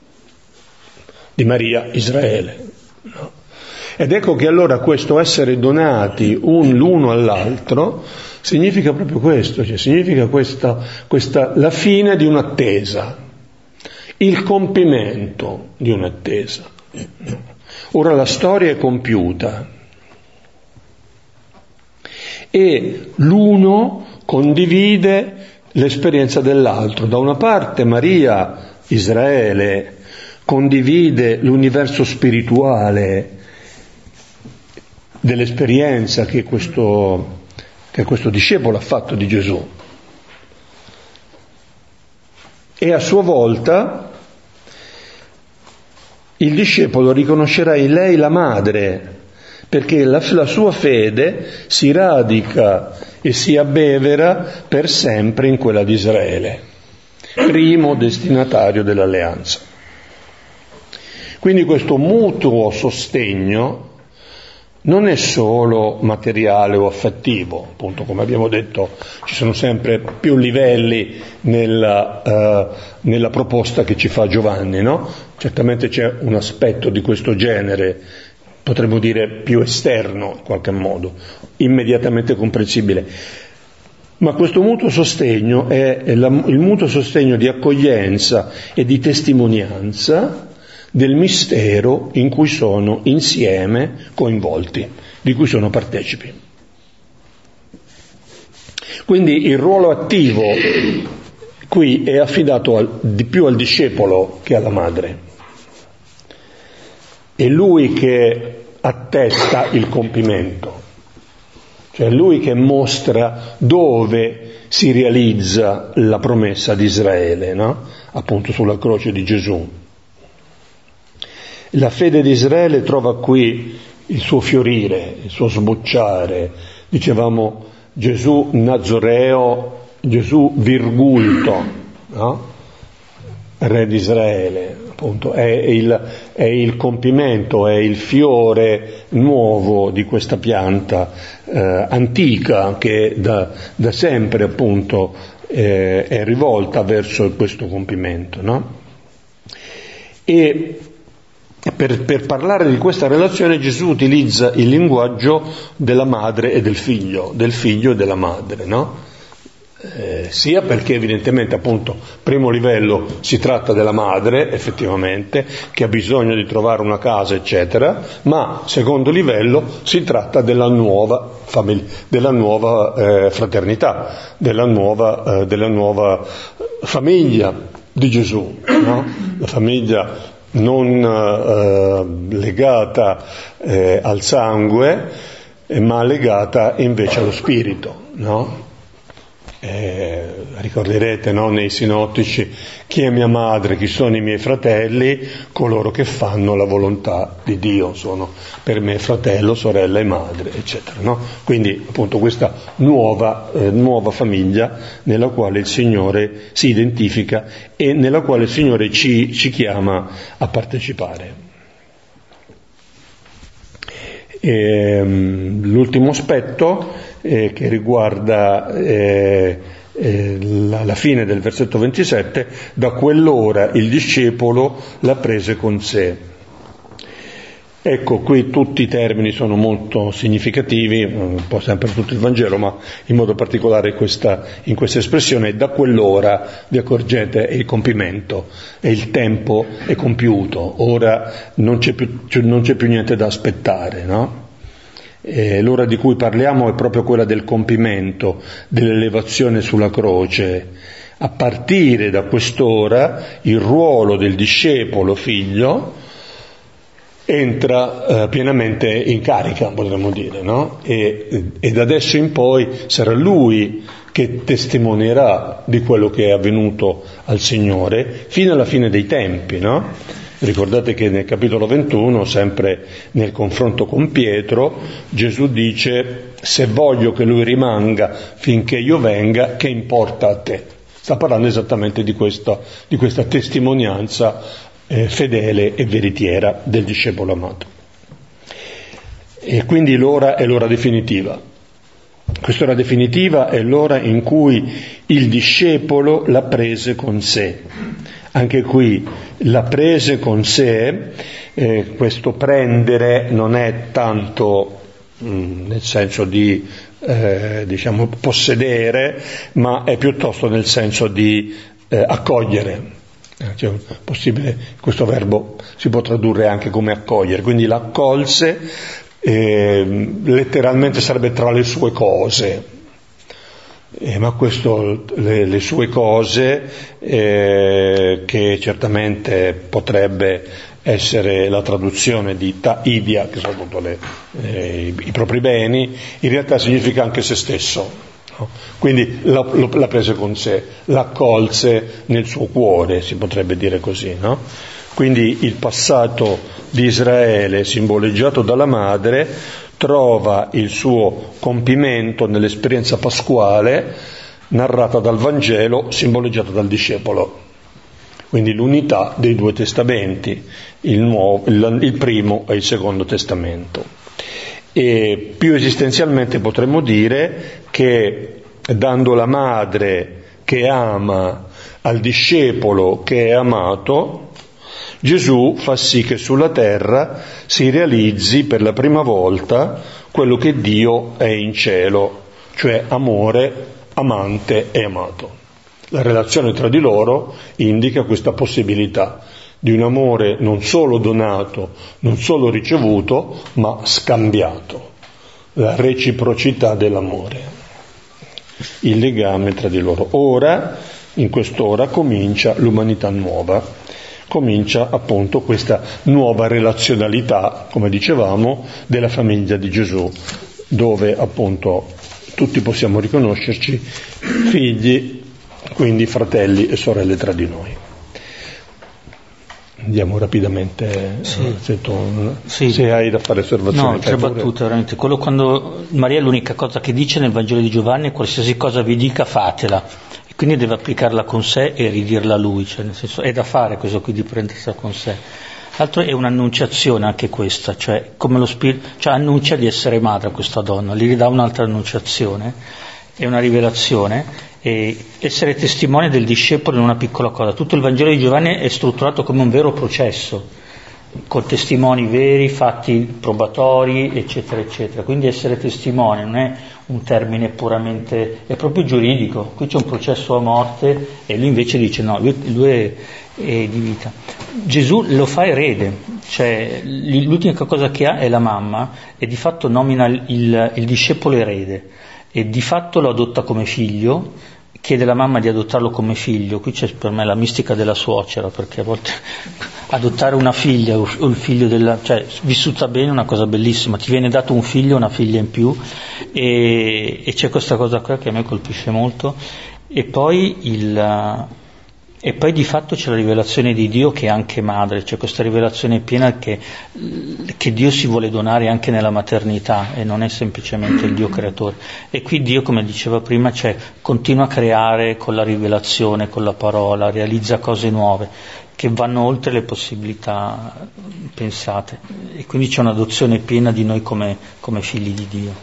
Israele, no? Ed ecco che allora questo essere donati l'uno all'altro significa proprio questo, cioè significa la fine di un'attesa, il compimento di un'attesa. Ora la storia è compiuta e l'uno condivide l'esperienza dell'altro. Da una parte Maria, Israele, condivide l'universo spirituale dell'esperienza che questo discepolo ha fatto di Gesù, e a sua volta il discepolo riconoscerà in lei la madre, perché la sua fede si radica e si abbevera per sempre in quella di Israele, primo destinatario dell'alleanza. Quindi questo mutuo sostegno non è solo materiale o affettivo, appunto, come abbiamo detto, ci sono sempre più livelli nella proposta che ci fa Giovanni, no? Certamente c'è un aspetto di questo genere, potremmo dire più esterno in qualche modo, immediatamente comprensibile. Ma questo mutuo sostegno è il mutuo sostegno di accoglienza e di testimonianza del mistero in cui sono insieme coinvolti, di cui sono partecipi. Quindi il ruolo attivo qui è affidato di più al discepolo che alla madre. È lui che attesta il compimento, cioè lui che mostra dove si realizza la promessa di Israele, no? Appunto sulla croce di Gesù. La fede di Israele trova qui il suo fiorire, il suo sbocciare. Dicevamo Gesù Nazoreo, Gesù virgulto, no? Re di Israele, appunto, è il compimento, è il fiore nuovo di questa pianta antica che da sempre appunto è rivolta verso questo compimento, no? E per parlare di questa relazione Gesù utilizza il linguaggio della madre e del figlio e della madre, no? Sia perché evidentemente appunto primo livello si tratta della madre effettivamente che ha bisogno di trovare una casa eccetera, ma secondo livello si tratta della nuova famiglia, della nuova fraternità, della nuova famiglia di Gesù, no? La famiglia non legata al sangue, ma legata invece allo spirito, no? Ricorderete, no, nei sinottici: chi è mia madre, chi sono i miei fratelli? Coloro che fanno la volontà di Dio sono per me fratello, sorella e madre, eccetera, no? Quindi appunto questa nuova famiglia nella quale il Signore si identifica e nella quale il Signore ci chiama a partecipare. L'ultimo aspetto che riguarda la fine del versetto 27, da quell'ora il discepolo la prese con sé. Ecco, qui tutti i termini sono molto significativi, un po' sempre tutto il Vangelo, ma in modo particolare in questa espressione, da quell'ora, vi accorgete, è il compimento, è il tempo è compiuto, ora non c'è più niente da aspettare, no? L'ora di cui parliamo è proprio quella del compimento, dell'elevazione sulla croce. A partire da quest'ora il ruolo del discepolo figlio entra pienamente in carica, potremmo dire, no? E da adesso in poi sarà lui che testimonierà di quello che è avvenuto al Signore fino alla fine dei tempi, no? Ricordate che nel capitolo 21, sempre nel confronto con Pietro, Gesù dice: se voglio che lui rimanga finché io venga, che importa a te? Sta parlando esattamente di questa testimonianza fedele e veritiera del discepolo amato. E quindi l'ora è l'ora definitiva. Quest'ora definitiva è l'ora in cui il discepolo la prese con sé. Anche qui la prese con sé, questo prendere non è tanto nel senso di diciamo, possedere, ma è piuttosto nel senso di accogliere. Cioè, possibile, questo verbo si può tradurre anche come accogliere, quindi l'accolse letteralmente sarebbe tra le sue cose, ma questo, le sue cose, che certamente potrebbe essere la traduzione di ta-idia, che sono appunto i propri beni, in realtà significa anche se stesso. Quindi la prese con sé, l'accolse nel suo cuore, si potrebbe dire così, no? Quindi il passato di Israele, simboleggiato dalla madre, trova il suo compimento nell'esperienza pasquale narrata dal Vangelo, simboleggiata dal discepolo. Quindi l'unità dei due testamenti, il primo e il secondo testamento. E più esistenzialmente potremmo dire che, dando la madre che ama al discepolo che è amato, Gesù fa sì che sulla terra si realizzi per la prima volta quello che Dio è in cielo, cioè amore, amante e amato. La relazione tra di loro indica questa possibilità di un amore non solo donato, non solo ricevuto, ma scambiato. La reciprocità dell'amore, il legame tra di loro. Ora, in quest'ora, comincia l'umanità nuova, comincia appunto questa nuova relazionalità, come dicevamo, della famiglia di Gesù, dove appunto tutti possiamo riconoscerci figli, quindi fratelli e sorelle tra di noi. Andiamo rapidamente, se hai da fare osservazioni. No, tre battute veramente. Quello quando Maria è l'unica cosa che dice nel Vangelo di Giovanni: qualsiasi cosa vi dica fatela, e quindi deve applicarla con sé e ridirla a lui, cioè nel senso è da fare questo qui di prendersela con sé. L'altro è un'annunciazione anche questa, cioè come lo spirito, cioè annuncia di essere madre a questa donna, gli ridà un'altra annunciazione, è una rivelazione. E essere testimone del discepolo in una piccola cosa. Tutto il Vangelo di Giovanni è strutturato come un vero processo, con testimoni veri, fatti probatori, eccetera, eccetera. Quindi essere testimone non è un termine puramente, è proprio giuridico. Qui c'è un processo a morte e lui invece dice no, lui è di vita. Gesù lo fa erede, cioè l'unica cosa che ha è la mamma e di fatto nomina il discepolo erede. E di fatto lo adotta come figlio, chiede alla mamma di adottarlo come figlio. Qui c'è per me la mistica della suocera, perché a volte adottare una figlia o il figlio cioè vissuta bene è una cosa bellissima, ti viene dato un figlio, una figlia in più, e c'è questa cosa qua che a me colpisce molto. E poi di fatto c'è la rivelazione di Dio che è anche madre, c'è questa rivelazione piena che Dio si vuole donare anche nella maternità e non è semplicemente il Dio creatore. E qui Dio, come diceva prima, continua a creare con la rivelazione, con la parola, realizza cose nuove che vanno oltre le possibilità pensate. E quindi c'è un'adozione piena di noi come figli di Dio.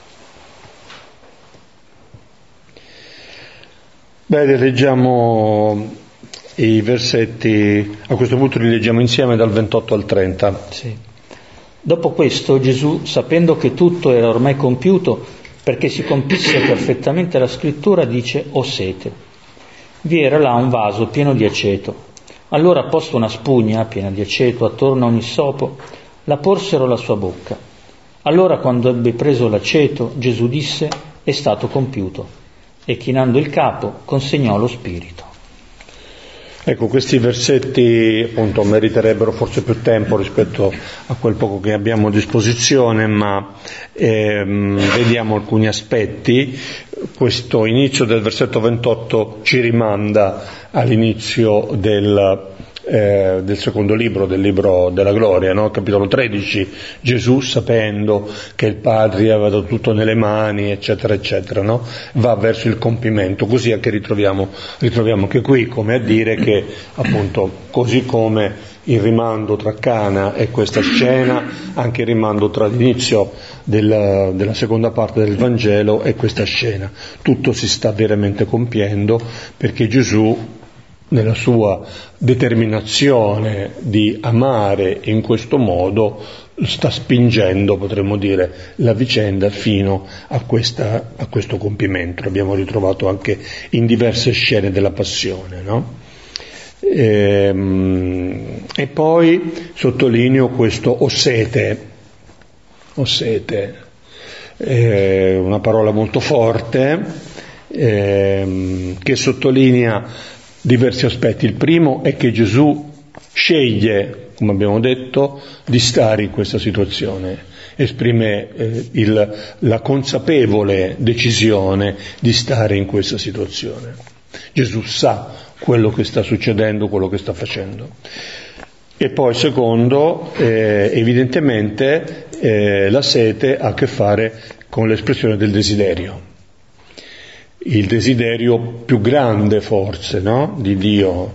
Bene, leggiamo i versetti, a questo punto li leggiamo insieme dal 28 al 30. Sì. Dopo questo Gesù, sapendo che tutto era ormai compiuto, perché si compisse perfettamente la scrittura, dice: ho sete. Vi era là un vaso pieno di aceto. Allora, posto una spugna piena di aceto attorno a ogni sopo, la porsero alla sua bocca. Allora, quando ebbe preso l'aceto, Gesù disse: è stato compiuto. E chinando il capo consegnò lo spirito. Ecco, questi versetti appunto meriterebbero forse più tempo rispetto a quel poco che abbiamo a disposizione, ma vediamo alcuni aspetti. Questo inizio del versetto 28 ci rimanda all'inizio del secondo libro, del libro della gloria, no? Capitolo 13, Gesù, sapendo che il Padre aveva dato tutto nelle mani, eccetera, eccetera, no? Va verso il compimento. Così anche ritroviamo anche qui, come a dire che appunto, così come il rimando tra Cana e questa scena, anche il rimando tra l'inizio della seconda parte del Vangelo e questa scena. Tutto si sta veramente compiendo, perché Gesù nella sua determinazione di amare in questo modo, sta spingendo, potremmo dire, la vicenda fino a questo compimento. L'abbiamo ritrovato anche in diverse scene della Passione, no? E poi sottolineo questo ossete, una parola molto forte, che sottolinea diversi aspetti. Il primo è che Gesù sceglie, come abbiamo detto, di stare in questa situazione, esprime la consapevole decisione di stare in questa situazione. Gesù sa quello che sta succedendo, quello che sta facendo. E poi secondo, evidentemente la sete ha a che fare con l'espressione del desiderio, il desiderio più grande forse, no? Di Dio.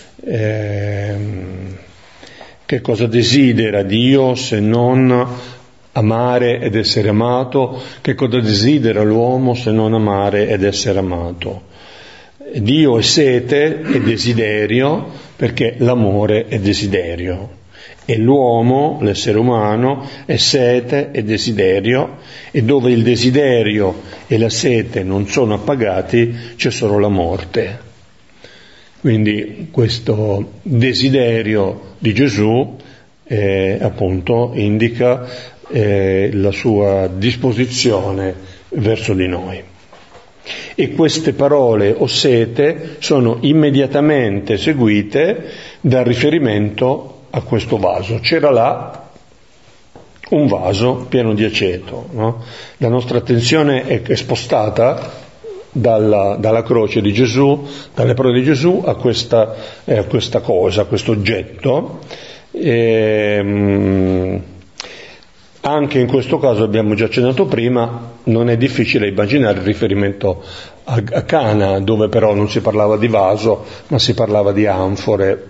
Che cosa desidera Dio se non amare ed essere amato? Che cosa desidera l'uomo se non amare ed essere amato? Dio è sete e desiderio, perché l'amore è desiderio, e l'uomo, l'essere umano, è sete e desiderio, e dove il desiderio e la sete non sono appagati c'è solo la morte. Quindi questo desiderio di Gesù appunto indica la sua disposizione verso di noi. E queste parole o sete sono immediatamente seguite dal riferimento a questo vaso. C'era là un vaso pieno di aceto, no? La nostra attenzione è spostata dalla croce di Gesù, dalle parole di Gesù a questa cosa, a questo oggetto. Anche in questo caso, abbiamo già accennato prima, non è difficile immaginare il riferimento a Cana, dove però non si parlava di vaso, ma si parlava di anfore,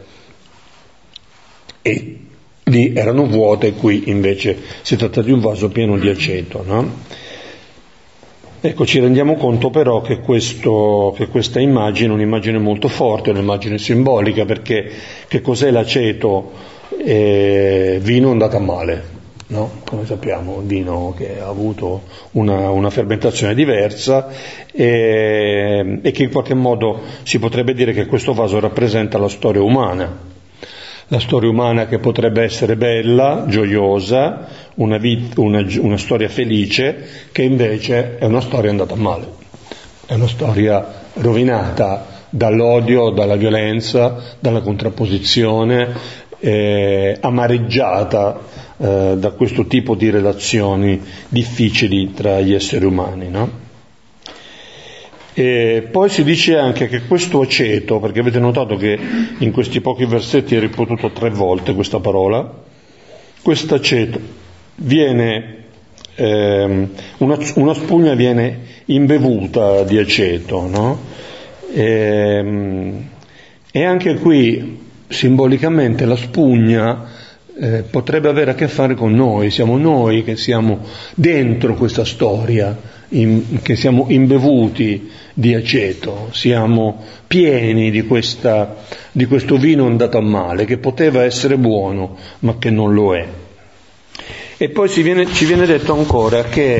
e lì erano vuote, qui invece si tratta di un vaso pieno di aceto, no? Ecco, ci rendiamo conto però che questa immagine è un'immagine molto forte, è un'immagine simbolica, perché che cos'è l'aceto? Vino andato a male. No? Come sappiamo, il vino che ha avuto una fermentazione diversa e che in qualche modo si potrebbe dire che questo vaso rappresenta la storia umana che potrebbe essere bella, gioiosa, una storia felice, che invece è una storia andata a male, è una storia rovinata dall'odio, dalla violenza, dalla contrapposizione, amareggiata da questo tipo di relazioni difficili tra gli esseri umani, no? E poi si dice anche che questo aceto, perché avete notato che in questi pochi versetti è ripetuto 3 volte questa parola, questo aceto viene, una spugna viene imbevuta di aceto, no? E anche qui simbolicamente la spugna potrebbe avere a che fare con noi, siamo noi che siamo dentro questa storia, che siamo imbevuti di aceto, siamo pieni di questo vino andato a male, che poteva essere buono, ma che non lo è. E poi ci viene detto ancora che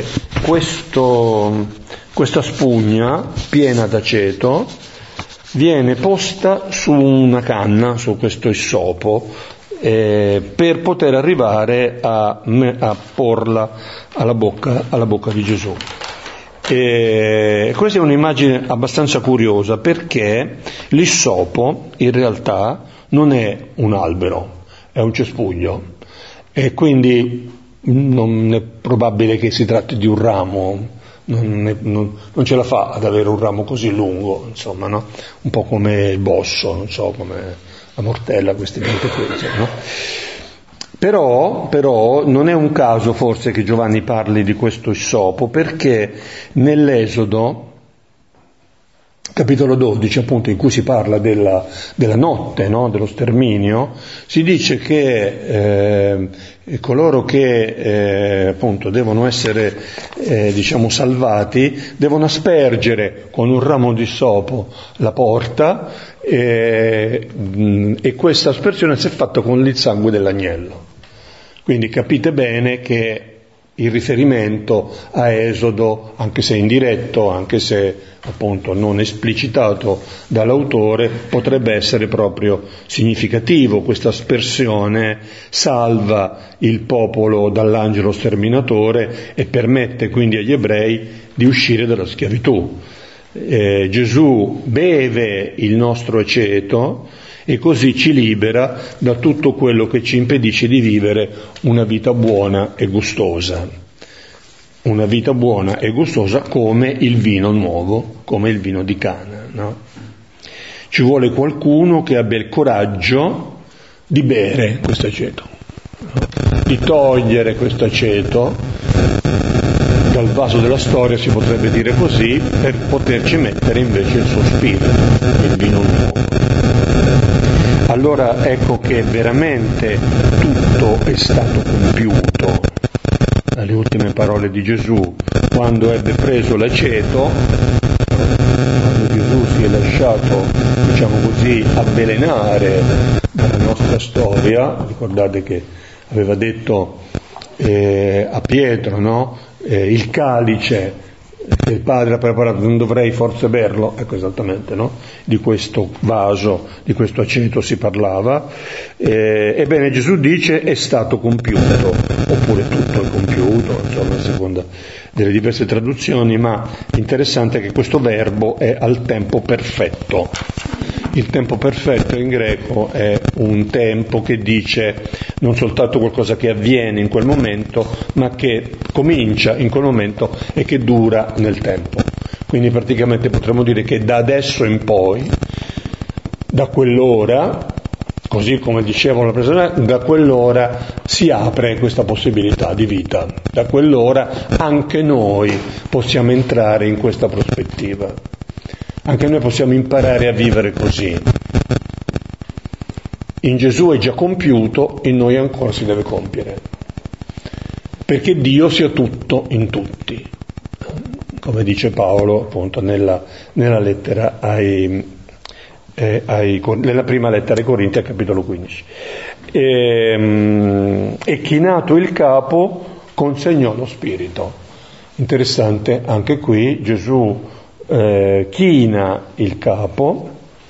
questa spugna piena d'aceto viene posta su una canna, su questo issopo, per poter arrivare a porla alla bocca di Gesù. Questa è un'immagine abbastanza curiosa, perché l'issopo in realtà non è un albero, è un cespuglio, e quindi non è probabile che si tratti di un ramo, non ce la fa ad avere un ramo così lungo, insomma, no? Un po' come il bosso, non so, come la mortella, queste piante qui, no? Però non è un caso forse che Giovanni parli di questo issopo, perché nell'Esodo capitolo 12, appunto, in cui si parla della notte, no? Dello sterminio, si dice che coloro che appunto devono essere salvati devono aspergere con un ramo di sopo la porta, e questa aspersione si è fatta con il sangue dell'agnello. Quindi capite bene che il riferimento a Esodo, anche se indiretto, anche se appunto non esplicitato dall'autore, potrebbe essere proprio significativo. Questa aspersione salva il popolo dall'angelo sterminatore e permette quindi agli ebrei di uscire dalla schiavitù. Gesù beve il nostro aceto e così ci libera da tutto quello che ci impedisce di vivere una vita buona e gustosa. Una vita buona e gustosa come il vino nuovo, come il vino di Cana, no? Ci vuole qualcuno che abbia il coraggio di bere questo aceto, di togliere questo aceto dal vaso della storia, si potrebbe dire così, per poterci mettere invece il suo spirito, il vino nuovo. Allora ecco che veramente tutto è stato compiuto. Dalle ultime parole di Gesù, quando ebbe preso l'aceto, quando Gesù si è lasciato, diciamo così, avvelenare dalla nostra storia, ricordate che aveva detto a Pietro, no? Il calice che il Padre ha preparato, non dovrei forse berlo, ecco esattamente, no? Di questo vaso, di questo aceto si parlava. Ebbene Gesù dice è stato compiuto, oppure tutto è compiuto, insomma a seconda delle diverse traduzioni, ma interessante è che questo verbo è al tempo perfetto. Il tempo perfetto in greco è un tempo che dice non soltanto qualcosa che avviene in quel momento, ma che comincia in quel momento e che dura nel tempo. Quindi praticamente potremmo dire che da adesso in poi, da quell'ora, così come dicevano la persona, da quell'ora si apre questa possibilità di vita. Da quell'ora anche noi possiamo entrare in questa prospettiva. Anche noi possiamo imparare a vivere così. In Gesù è già compiuto, in noi ancora si deve compiere. Perché Dio sia tutto in tutti. Come dice Paolo appunto nella lettera nella prima lettera ai Corinti, al capitolo 15. E chinato il capo consegnò lo spirito. Interessante, anche qui Gesù china il capo,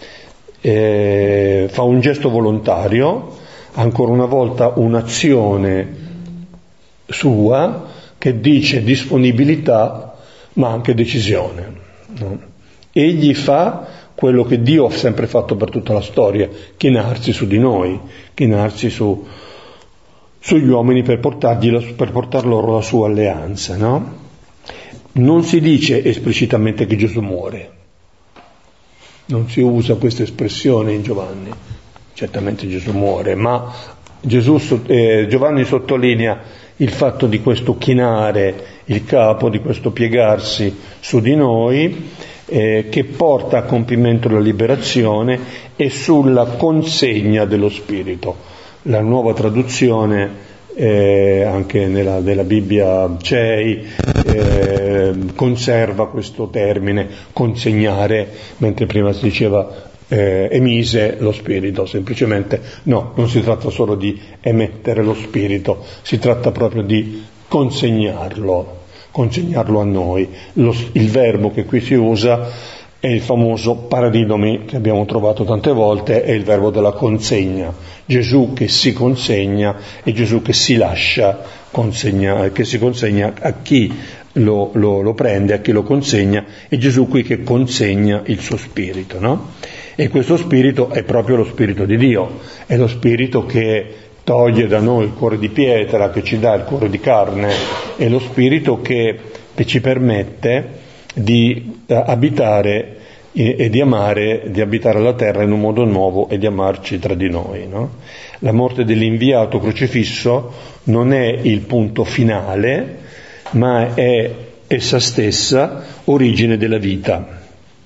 fa un gesto volontario, ancora una volta un'azione sua che dice disponibilità ma anche decisione, no? Egli fa quello che Dio ha sempre fatto per tutta la storia, chinarsi su di noi, chinarsi sugli uomini per portar loro la sua alleanza, no? Non si dice esplicitamente che Gesù muore, non si usa questa espressione in Giovanni, certamente Gesù muore, ma Giovanni sottolinea il fatto di questo chinare il capo, di questo piegarsi su di noi, che porta a compimento la liberazione e sulla consegna dello Spirito. La nuova traduzione anche nella Bibbia CEI conserva questo termine consegnare, mentre prima si diceva emise lo spirito. Semplicemente no, non si tratta solo di emettere lo spirito, si tratta proprio di consegnarlo a noi. Il verbo che qui si usa è il famoso paradidomi che abbiamo trovato tante volte, è il verbo della consegna. Gesù che si consegna e Gesù che si lascia consegnare, che si consegna a chi lo prende, a chi lo consegna, e Gesù qui che consegna il suo spirito, no? E questo spirito è proprio lo spirito di Dio, è lo spirito che toglie da noi il cuore di pietra, che ci dà il cuore di carne, è lo spirito che ci permette di abitare e di amare, di abitare la terra in un modo nuovo e di amarci tra di noi, no? La morte dell'inviato crocifisso non è il punto finale, ma è essa stessa origine della vita,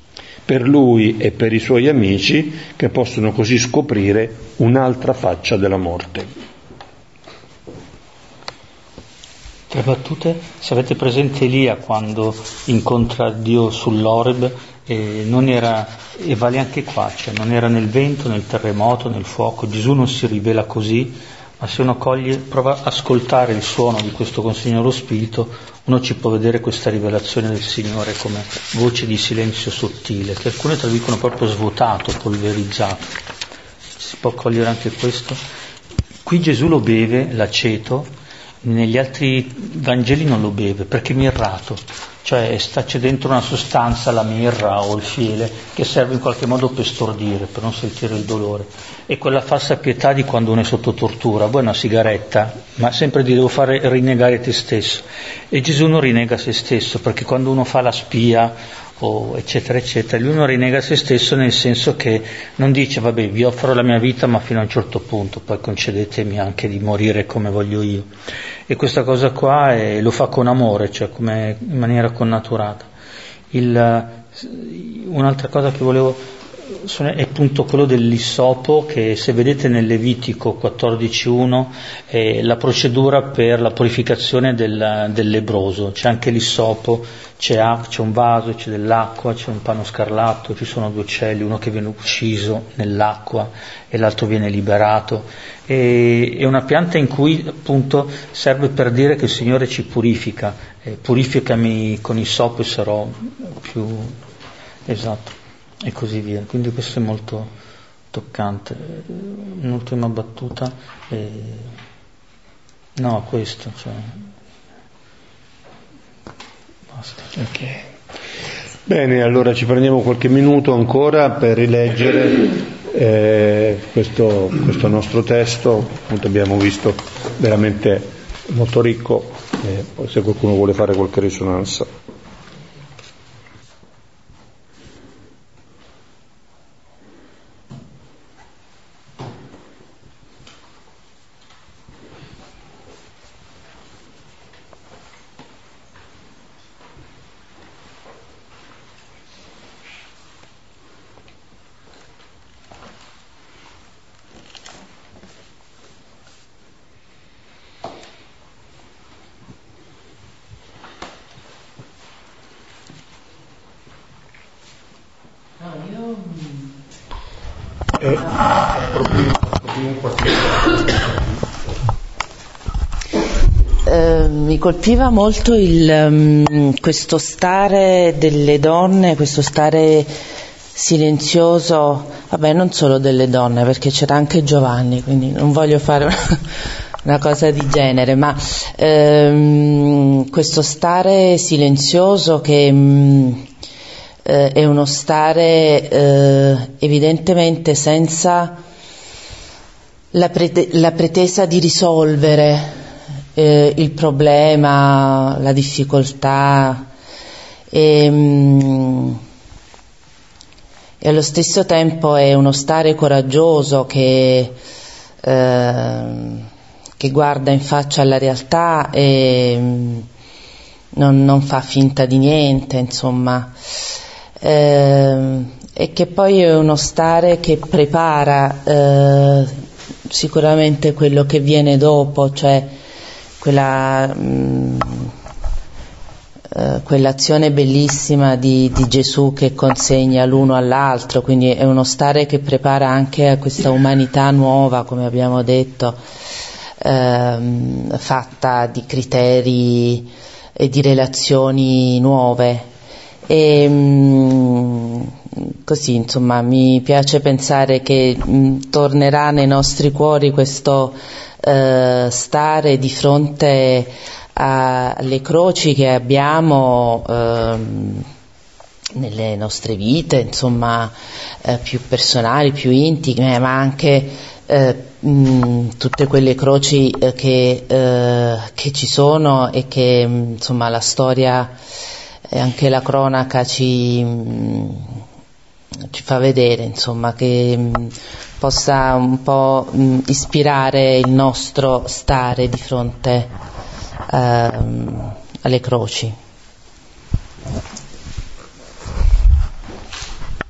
per lui e per i suoi amici, che possono così scoprire un'altra faccia della morte. Tre battute? Se avete presente Elia quando incontra Dio sull'Oreb, non era, e vale anche qua, cioè non era nel vento, nel terremoto, nel fuoco. Gesù non si rivela così, ma se uno prova a ascoltare il suono di questo consiglio dello Spirito, uno ci può vedere questa rivelazione del Signore come voce di silenzio sottile, che alcune traducono proprio svuotato, polverizzato. Si può cogliere anche questo? Qui Gesù lo beve, l'aceto, negli altri Vangeli non lo beve, perché è mirrato, cioè c'è dentro una sostanza, la mirra o il fiele, che serve in qualche modo per stordire, per non sentire il dolore. E quella falsa pietà di quando uno è sotto tortura, poi una sigaretta, ma sempre devo fare rinnegare te stesso. E Gesù non rinnega se stesso, perché quando uno fa la spia, o eccetera eccetera, lui non rinnega se stesso, nel senso che non dice vabbè vi offro la mia vita ma fino a un certo punto, poi concedetemi anche di morire come voglio io. E questa cosa qua lo fa con amore, cioè come in maniera connaturata. Un'altra cosa che volevo è appunto quello dell'issopo, che se vedete nel Levitico 14.1 è la procedura per la purificazione del lebbroso. C'è anche l'issopo, c'è un vaso, c'è dell'acqua, c'è un panno scarlatto, ci sono 2 uccelli, uno che viene ucciso nell'acqua e l'altro viene liberato. È una pianta in cui appunto serve per dire che il Signore ci purifica, purificami con issopo e sarò più esatto, e così via. Quindi questo è molto toccante. Un'ultima battuta, no, questo, cioè basta. Okay. Bene, allora ci prendiamo qualche minuto ancora per rileggere questo nostro testo. Appunto abbiamo visto veramente molto ricco, poi se qualcuno vuole fare qualche risonanza. Mi colpiva molto questo stare delle donne, questo stare silenzioso, vabbè, non solo delle donne, perché c'era anche Giovanni, quindi non voglio fare una cosa di genere, ma questo stare silenzioso che è uno stare evidentemente senza la pretesa di risolvere il problema, la difficoltà, e allo stesso tempo è uno stare coraggioso che guarda in faccia alla realtà e non fa finta di niente, insomma, e che poi è uno stare che prepara sicuramente quello che viene dopo, cioè quell'azione bellissima di Gesù che consegna l'uno all'altro, quindi è uno stare che prepara anche a questa umanità nuova, come abbiamo detto, fatta di criteri e di relazioni nuove. E così, insomma, mi piace pensare che tornerà nei nostri cuori questo stare di fronte alle croci che abbiamo nelle nostre vite, insomma, più personali, più intime, ma anche tutte quelle croci che ci sono e che, insomma, la storia e anche la cronaca ci fa vedere, insomma, che possa un po' ispirare il nostro stare di fronte alle croci.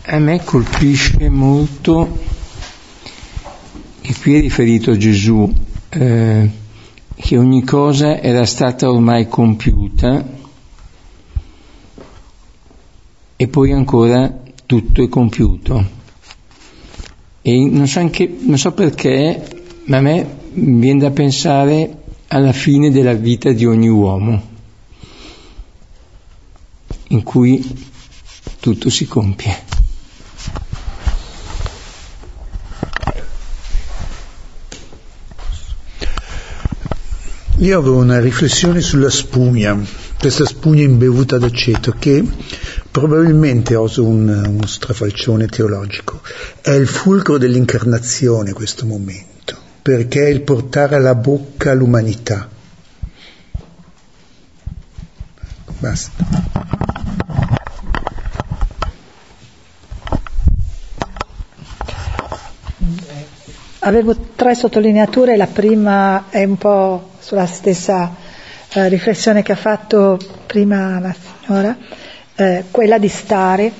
A me colpisce molto che qui è riferito a Gesù, che ogni cosa era stata ormai compiuta e poi ancora tutto è compiuto. E non so perché, ma a me viene da pensare alla fine della vita di ogni uomo, in cui tutto si compie. Io avevo una riflessione sulla spugna, questa spugna imbevuta d'aceto, che probabilmente, oso uno strafalcione teologico, è il fulcro dell'incarnazione questo momento, perché è il portare alla bocca l'umanità. Basta. Avevo 3 sottolineature, la prima è un po' sulla stessa riflessione che ha fatto prima la signora, quella di stare.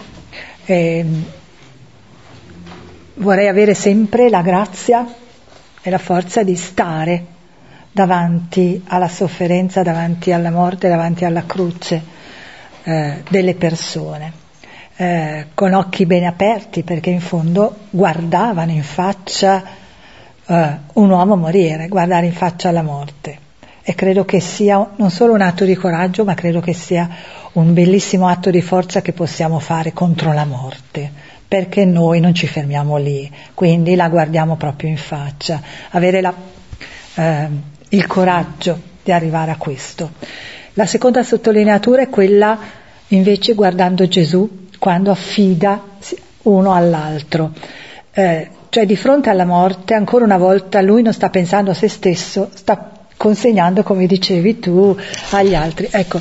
Vorrei avere sempre la grazia e la forza di stare davanti alla sofferenza, davanti alla morte, davanti alla croce delle persone, con occhi ben aperti, perché in fondo guardavano in faccia un uomo morire, guardare in faccia alla morte. E credo che sia non solo un atto di coraggio, ma credo che sia un bellissimo atto di forza che possiamo fare contro la morte, perché noi non ci fermiamo lì, quindi la guardiamo proprio in faccia, avere il coraggio di arrivare a questo. La seconda sottolineatura è quella invece guardando Gesù quando affida uno all'altro, cioè di fronte alla morte ancora una volta lui non sta pensando a se stesso, sta consegnando, come dicevi tu, agli altri. Ecco,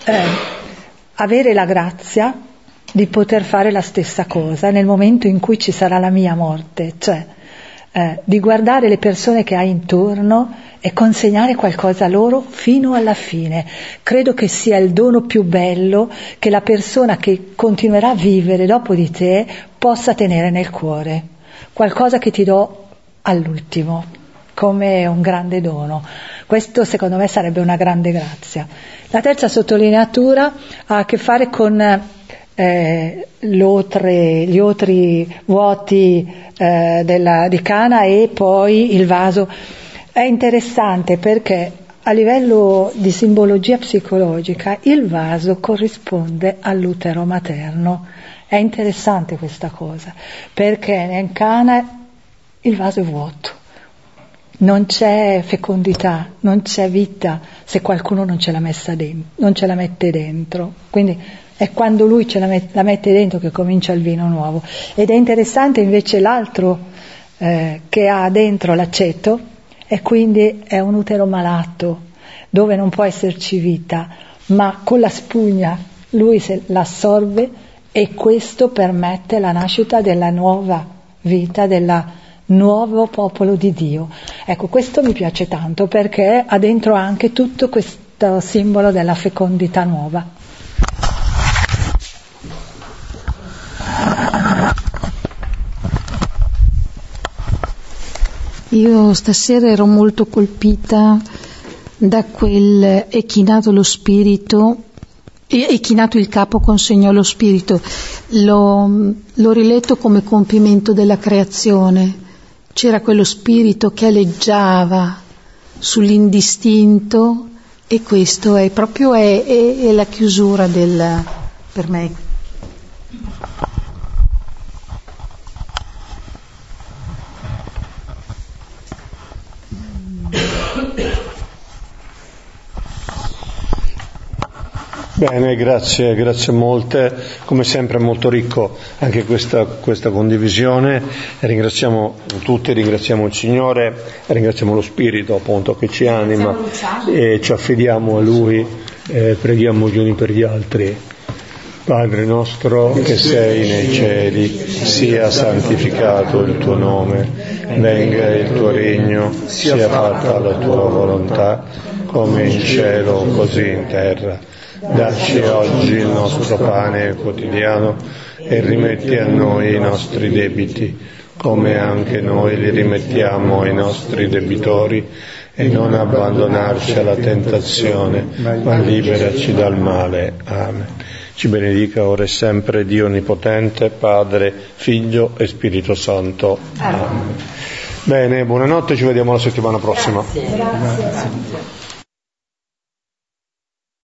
avere la grazia di poter fare la stessa cosa nel momento in cui ci sarà la mia morte, cioè di guardare le persone che hai intorno e consegnare qualcosa a loro fino alla fine. Credo che sia il dono più bello che la persona che continuerà a vivere dopo di te possa tenere nel cuore, qualcosa che ti do all'ultimo, come un grande dono. Questo secondo me sarebbe una grande grazia. La terza sottolineatura ha a che fare con gli otri vuoti di Cana e poi il vaso. È interessante perché a livello di simbologia psicologica il vaso corrisponde all'utero materno. È interessante questa cosa, perché in Cana il vaso è vuoto, non c'è fecondità, non c'è vita se qualcuno non ce l'ha messa dentro, non ce la mette dentro. Quindi è quando lui la mette dentro che comincia il vino nuovo. Ed è interessante invece l'altro che ha dentro l'aceto, e quindi è un utero malato dove non può esserci vita, ma con la spugna lui l'assorbe e questo permette la nascita della nuova vita, del nuovo popolo di Dio. Ecco, questo mi piace tanto perché ha dentro anche tutto questo simbolo della fecondità nuova. Io stasera ero molto colpita da quel è chinato lo spirito, è chinato il capo, consegnò lo spirito. L'ho riletto come compimento della creazione. C'era quello spirito che aleggiava sull'indistinto e questo è proprio è la chiusura per me. Bene, grazie molte, come sempre molto ricco anche questa condivisione. Ringraziamo tutti, ringraziamo il Signore, ringraziamo lo Spirito appunto che ci anima e ci affidiamo a Lui, preghiamo gli uni per gli altri. Padre nostro che sei nei cieli, sia santificato il tuo nome, venga il tuo regno, sia fatta la tua volontà, come in cielo così in terra. Dacci oggi il nostro pane quotidiano e rimetti a noi i nostri debiti, come anche noi li rimettiamo ai nostri debitori, e non abbandonarci alla tentazione, ma liberaci dal male. Amen. Ci benedica ora e sempre Dio Onnipotente, Padre, Figlio e Spirito Santo. Amen. Bene, buonanotte, ci vediamo la settimana prossima. Grazie.